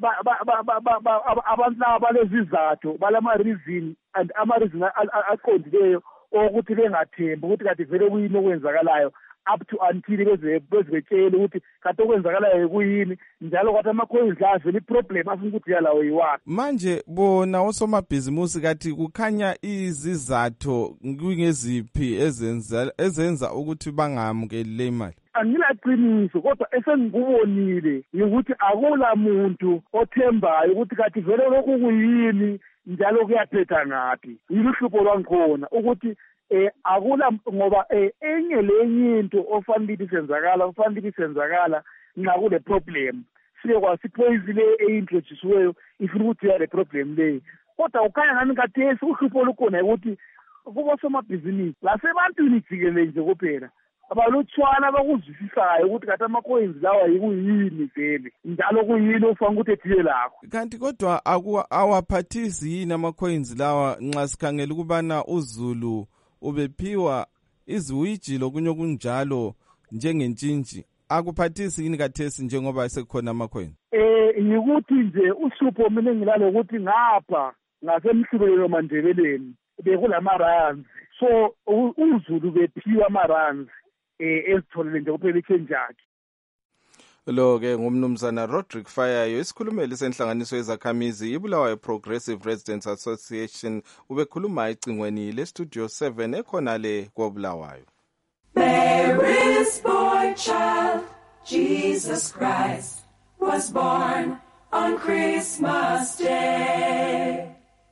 abantu laba balezizathu, balama-reason and ama-reason aqondileyo ukuthi bengathembi ukuthi kade vele kuyini okwenzakalayo up to until beze bezibetshele ukuthi kade okwenzakalayo kuyini, njalo kwathi amakhoyisi avele iproblem afuna ukuthi yalawo yiwaphi. Manje bona osomabhizimusi kathi kukhanya izizathu ngeziphi ezenza ezenza ukuthi bangamukeli le imali? Angilaqiniso, kodwa esengikubonile ukuthi akula muntu othembayo ukuthi kathi vele lokhu kuyini njalo kuyaphetha ngaphi. Yiluhlupho lwangikhona ukuthi eh akula ngoba eh enye lenye into ofanele isenzakala ofanele isenzakala nxa kule problem siye kwasiphoyizile eintroduceweyo ifuna ukuthi ya le problem le. Kodwa ukhanya ngani kathesi uhlupho lukhona ukuthi kuba somabhizinisi lasebantwini jikelele nje kuphela abalutshwana abakuzwisisayo ukuthi kathi ama-coins lawa yikuyini vele njalo kuyini ofanele ukuthi ethile lakho. Kanti kodwa awaphathisi yini ama-coins lawa nxa sikhangela ukubana uZulu ubephiwa iziwiji lokunye okunjalo njengentshintshi, akuphathisi yini kathesi njengoba sekukhona ama-coins? Eh yikuthi nje uhlupho mina ngilalo ukuthi ngapha ngasemhlubelelo Mandebeleni bekulama-runs, so uZulu bephiwa ama-runs eh ezitholele nje kuphela ichange. Lo-ke ngumnumzana Roderick Fayayo, isikhulumeli senhlanganiso yezakhamizi iBulawayo Progressive Residents Association, ubekhuluma ecingweni lestudio seven ekhona le koBulawayo. There is boy child, Jesus Christ was born on Christmas Day.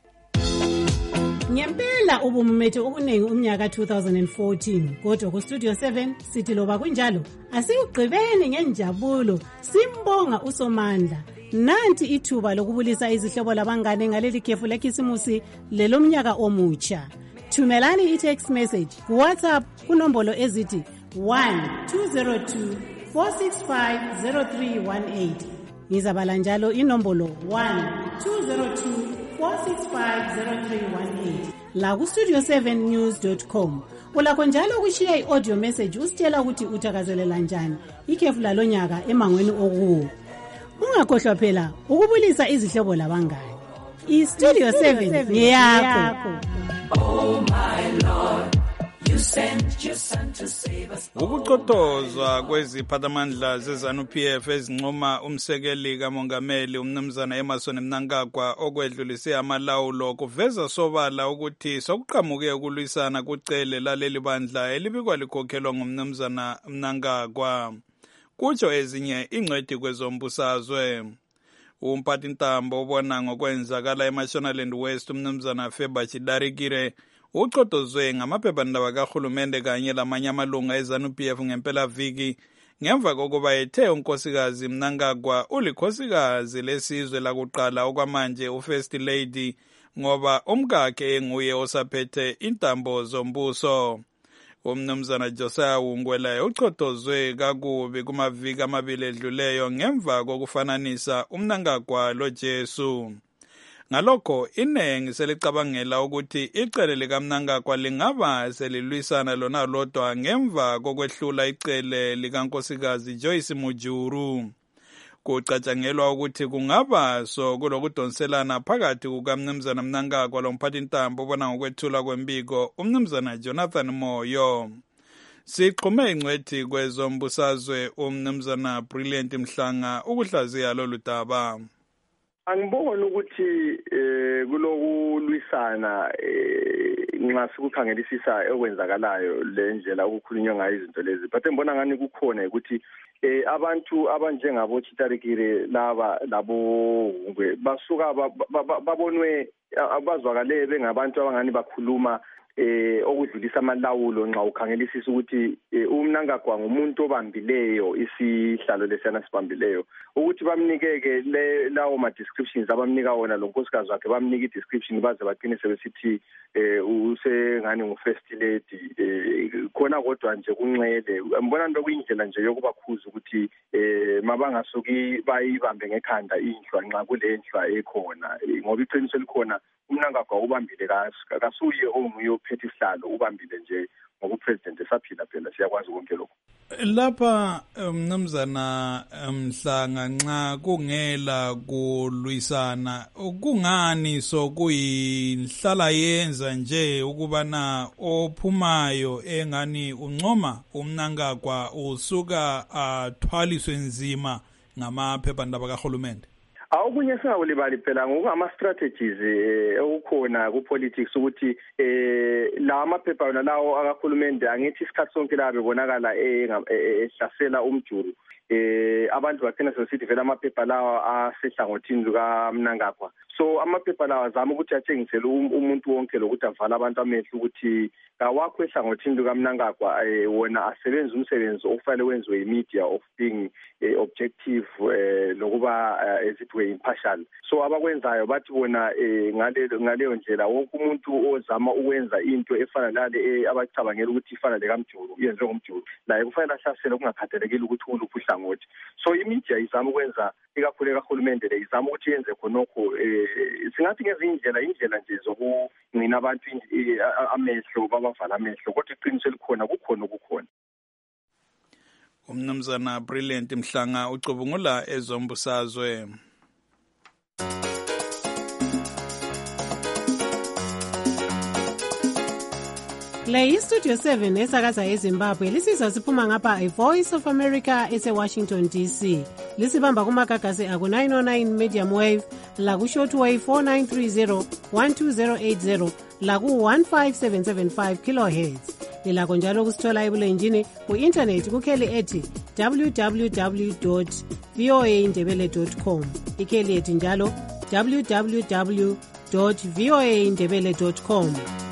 Ngempela ubumumethe okuningi umnyaka two thousand fourteen, kodwa ku Studio seven sithi loba kunjalo asiugqibeni ngenjabulo simbonga uSomandla. Nanti ithuba lokubulisa izihlobo labangane ngaleli khefu lekhisimusi lelomnyaka omutsha. Thumelani i-text message ku WhatsApp kunombolo ezithi one two zero two four six five zero three one eight. Ngizabala njalo inombolo one two zero two four six five zero three one eight la ku studio seven news dot com. Ulakho njalo ukushiya i-audio message usitshela ukuthi uthakazelela njani ikhefu lalonyaka emangweni okuwo. Ungakhohlwa phela ukubulisa izihlobo labangane. I-Studio seven ngeyakho. Oh my Lord, you sent your son to save us. Ukuqotozwa kweziphathamandla zeZanu-P F ezincoma umsekeli kamongameli umnumzana Emmerson Mnangagwa okwedlulise amalawulo kuveza sobala ukuthi sokuqhamuke ukulwisana kucele laleli bandla elibikwa likhokhelwa ngumnumzana Mnangagwa. Kutsho ezinye ingcwedi kwezombusazwe. Umphathintambo obona ngokwenzakala eMashonaland West umnumzana Feba Chidarikire uqotozwe ngamaphephandaba kahulumende kanye lamanye amalunga eZanu-P F ngempela viki ngemva kokuba ethe unkosikazi Mnangagwa ulikhosikazi lesizwe lakuqala okwamanje uFirst Lady ngoba umkakhe enguye osaphethe intambo zombuso. Umnumzana Josiah Ungwela uqotozwe kakubi kumaviki amabili edluleyo ngemva kokufananisa uMnangagwa loJesu. Ngalokho inengi selicabangela ukuthi icele likaMnangagwa lingaba selilwisana lona lodwa ngemva kokwehlula icele likankosikazi Joyce Mujuru. Kucatshangelwa ukuthi kungaba so kulokudonselana phakathi kukaMnumzana Mnangagwa lomphathintambo obona ngokwethula kwembiko uMnumzana Jonathan Moyo. Siqhume ingcwethi kwezombusazwe uMnumzana Brilliant Mhlanga ukuhlaziya lolu daba. Angiboni ukuthi eh kulokulwisana nxa sikukhangelisisa okwenzakalayo le ndlela ukukhulunywa ngayo izinto lezi, but ngibona ngani kukhona ukuthi eh abantu abanjengabo Chitarikire laba labo basuka babonwe abazwakale bengabantu abangani bakhuluma eh okudlulisa amalawulo nxa ukhangelisisa ukuthi uMnangagwa ngumuntu obambileyo isihlalo lesiyana sibambileyo ukuthi bamnikeke lawo ma descriptions abamnika wona lo nkosikazi wakhe bamnika i description baze baqine sebesithi eh usengani ngu first lady eh khona kodwa nje kunxele ngibona into kuyindlela nje yokubakhuza ukuthi eh mabangasuki bayibambe ngekhanda inhlwa nxa kule nhlwa ekhona ngoba iqiniso likhona uMnangagwa ubambile kasuye onguye ophethe isihlalo ubambile nje ngoba president esaphila phela siyakwazi konke lokho. Lapha Mnumzana Mhlanga nxa kungela kulwisana kungani so kuyinhlala yenza nje ukubana ophumayo engani uncoma uMnangagwa usuka athwaliswe nzima ngamaphephandaba kahulumende? Awukunye singawulibali phela ngokungama strategies okukhona ku politics ukuthi eh la amaphepha wona lawo akakhulumende angithi isikhathi sonke la bebonakala ehlasela umjuru eh abantu bagcina sesithi vele amaphepha lawa asehlangothini lukaMnangagwa. So amaphepha lawa azama ukuthi atshengisele umuntu wonke lokuthi avala abantu amehlo ukuthi kawakho ehlangothini lukaMnangagwa wona asebenza umsebenzi ofanele wenziwe imedia of being uh, objective uh, lokuba uh, as it were impartial. So abakwenzayo bathi bona uh, ngale ngaleyo ndlela wonke umuntu ozama ukwenza into efana nale abacabangela ukuthi ifana lekamjulu yenziwe ngomjulu naye kufanele ahlasele kungakhathalekile ukuthi uluphi uhlangothi. So imedia izama ukwenza ikakhulu kahulumende le izama ukuthi yenze khonokho eh singathi ngezindlela indlela nje zokungcina abantu amehlo babavala amehlo kodwa iqiniso likhona kukhona ukukhona. Umnumzana Brilliant Mhlanga ucubungula ezombusazwe. Le iStudio seven esakaza eZimbabwe lisizwa siphuma ngapha iVoice of America ese-Washington D C. Lisibamba kumagagasi aku nine oh nine medium wave, laku shortwave four nine three zero, one two zero eight zero, laku one five seven seven five kilohertz. Lilako njalo kusithola ebulenjini ku-internet kukheli ethi w w w dot v o a ndebele dot com. Ikheli ethi njalo w w w dot v o a ndebele dot com.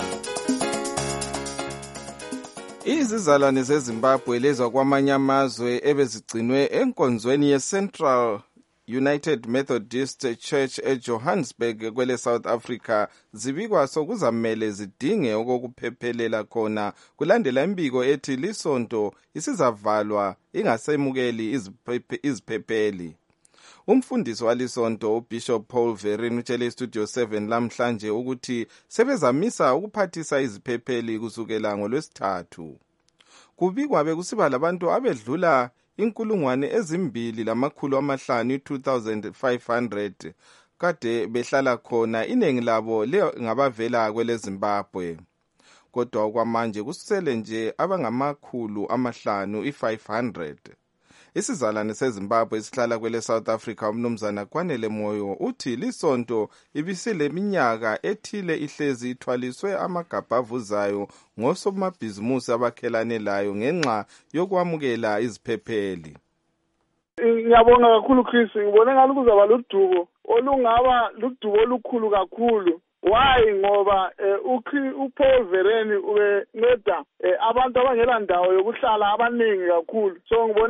Izizalwane zeZimbabwe lezwa kwamanye amazwe ebezigcinwe enkonzweni ye-Central United Methodist Church eJohannesburg kwele South Africa zibikwa sokuzamele zidinge okokuphephelela khona kulandela imbiko ethi lisonto isizavalwa ingasemukeli iziphepheli. Umfundisi walisonto uBishop Paul Verin utshele iStudio seven lamhlanje ukuthi sebezamisa ukuphathisa iziphepheli kusukela ngolwesithathu. Kubikwa bekusiba labantu abedlula inkulungwane ezimbili lamakhulu amahlanu two thousand five hundred kade behlala khona, iningi labo ngabavela kwele Zimbabwe. Kodwa kwamanje kusele nje abangamakhulu amahlanu five hundred. Isizalwane seZimbabwe esihlala kwele South Africa umnumzana Kwanele Moyo uthi lisonto ibisile minyaka ethile ihlezi ithwaliswe amagabha avuzayo ngosomabhizimusi abakhelane layo ngenxa yokwamukela iziphepheli. Ngiyabonga kakhulu Chris, ngibone ngalo kuzaba ludubo olungaba ludubo olukhulu kakhulu. Why? Ngoba uPaul Vereni ubenceda abantu abangela ndawo yokuhlala abaningi kakhulu. So ngibone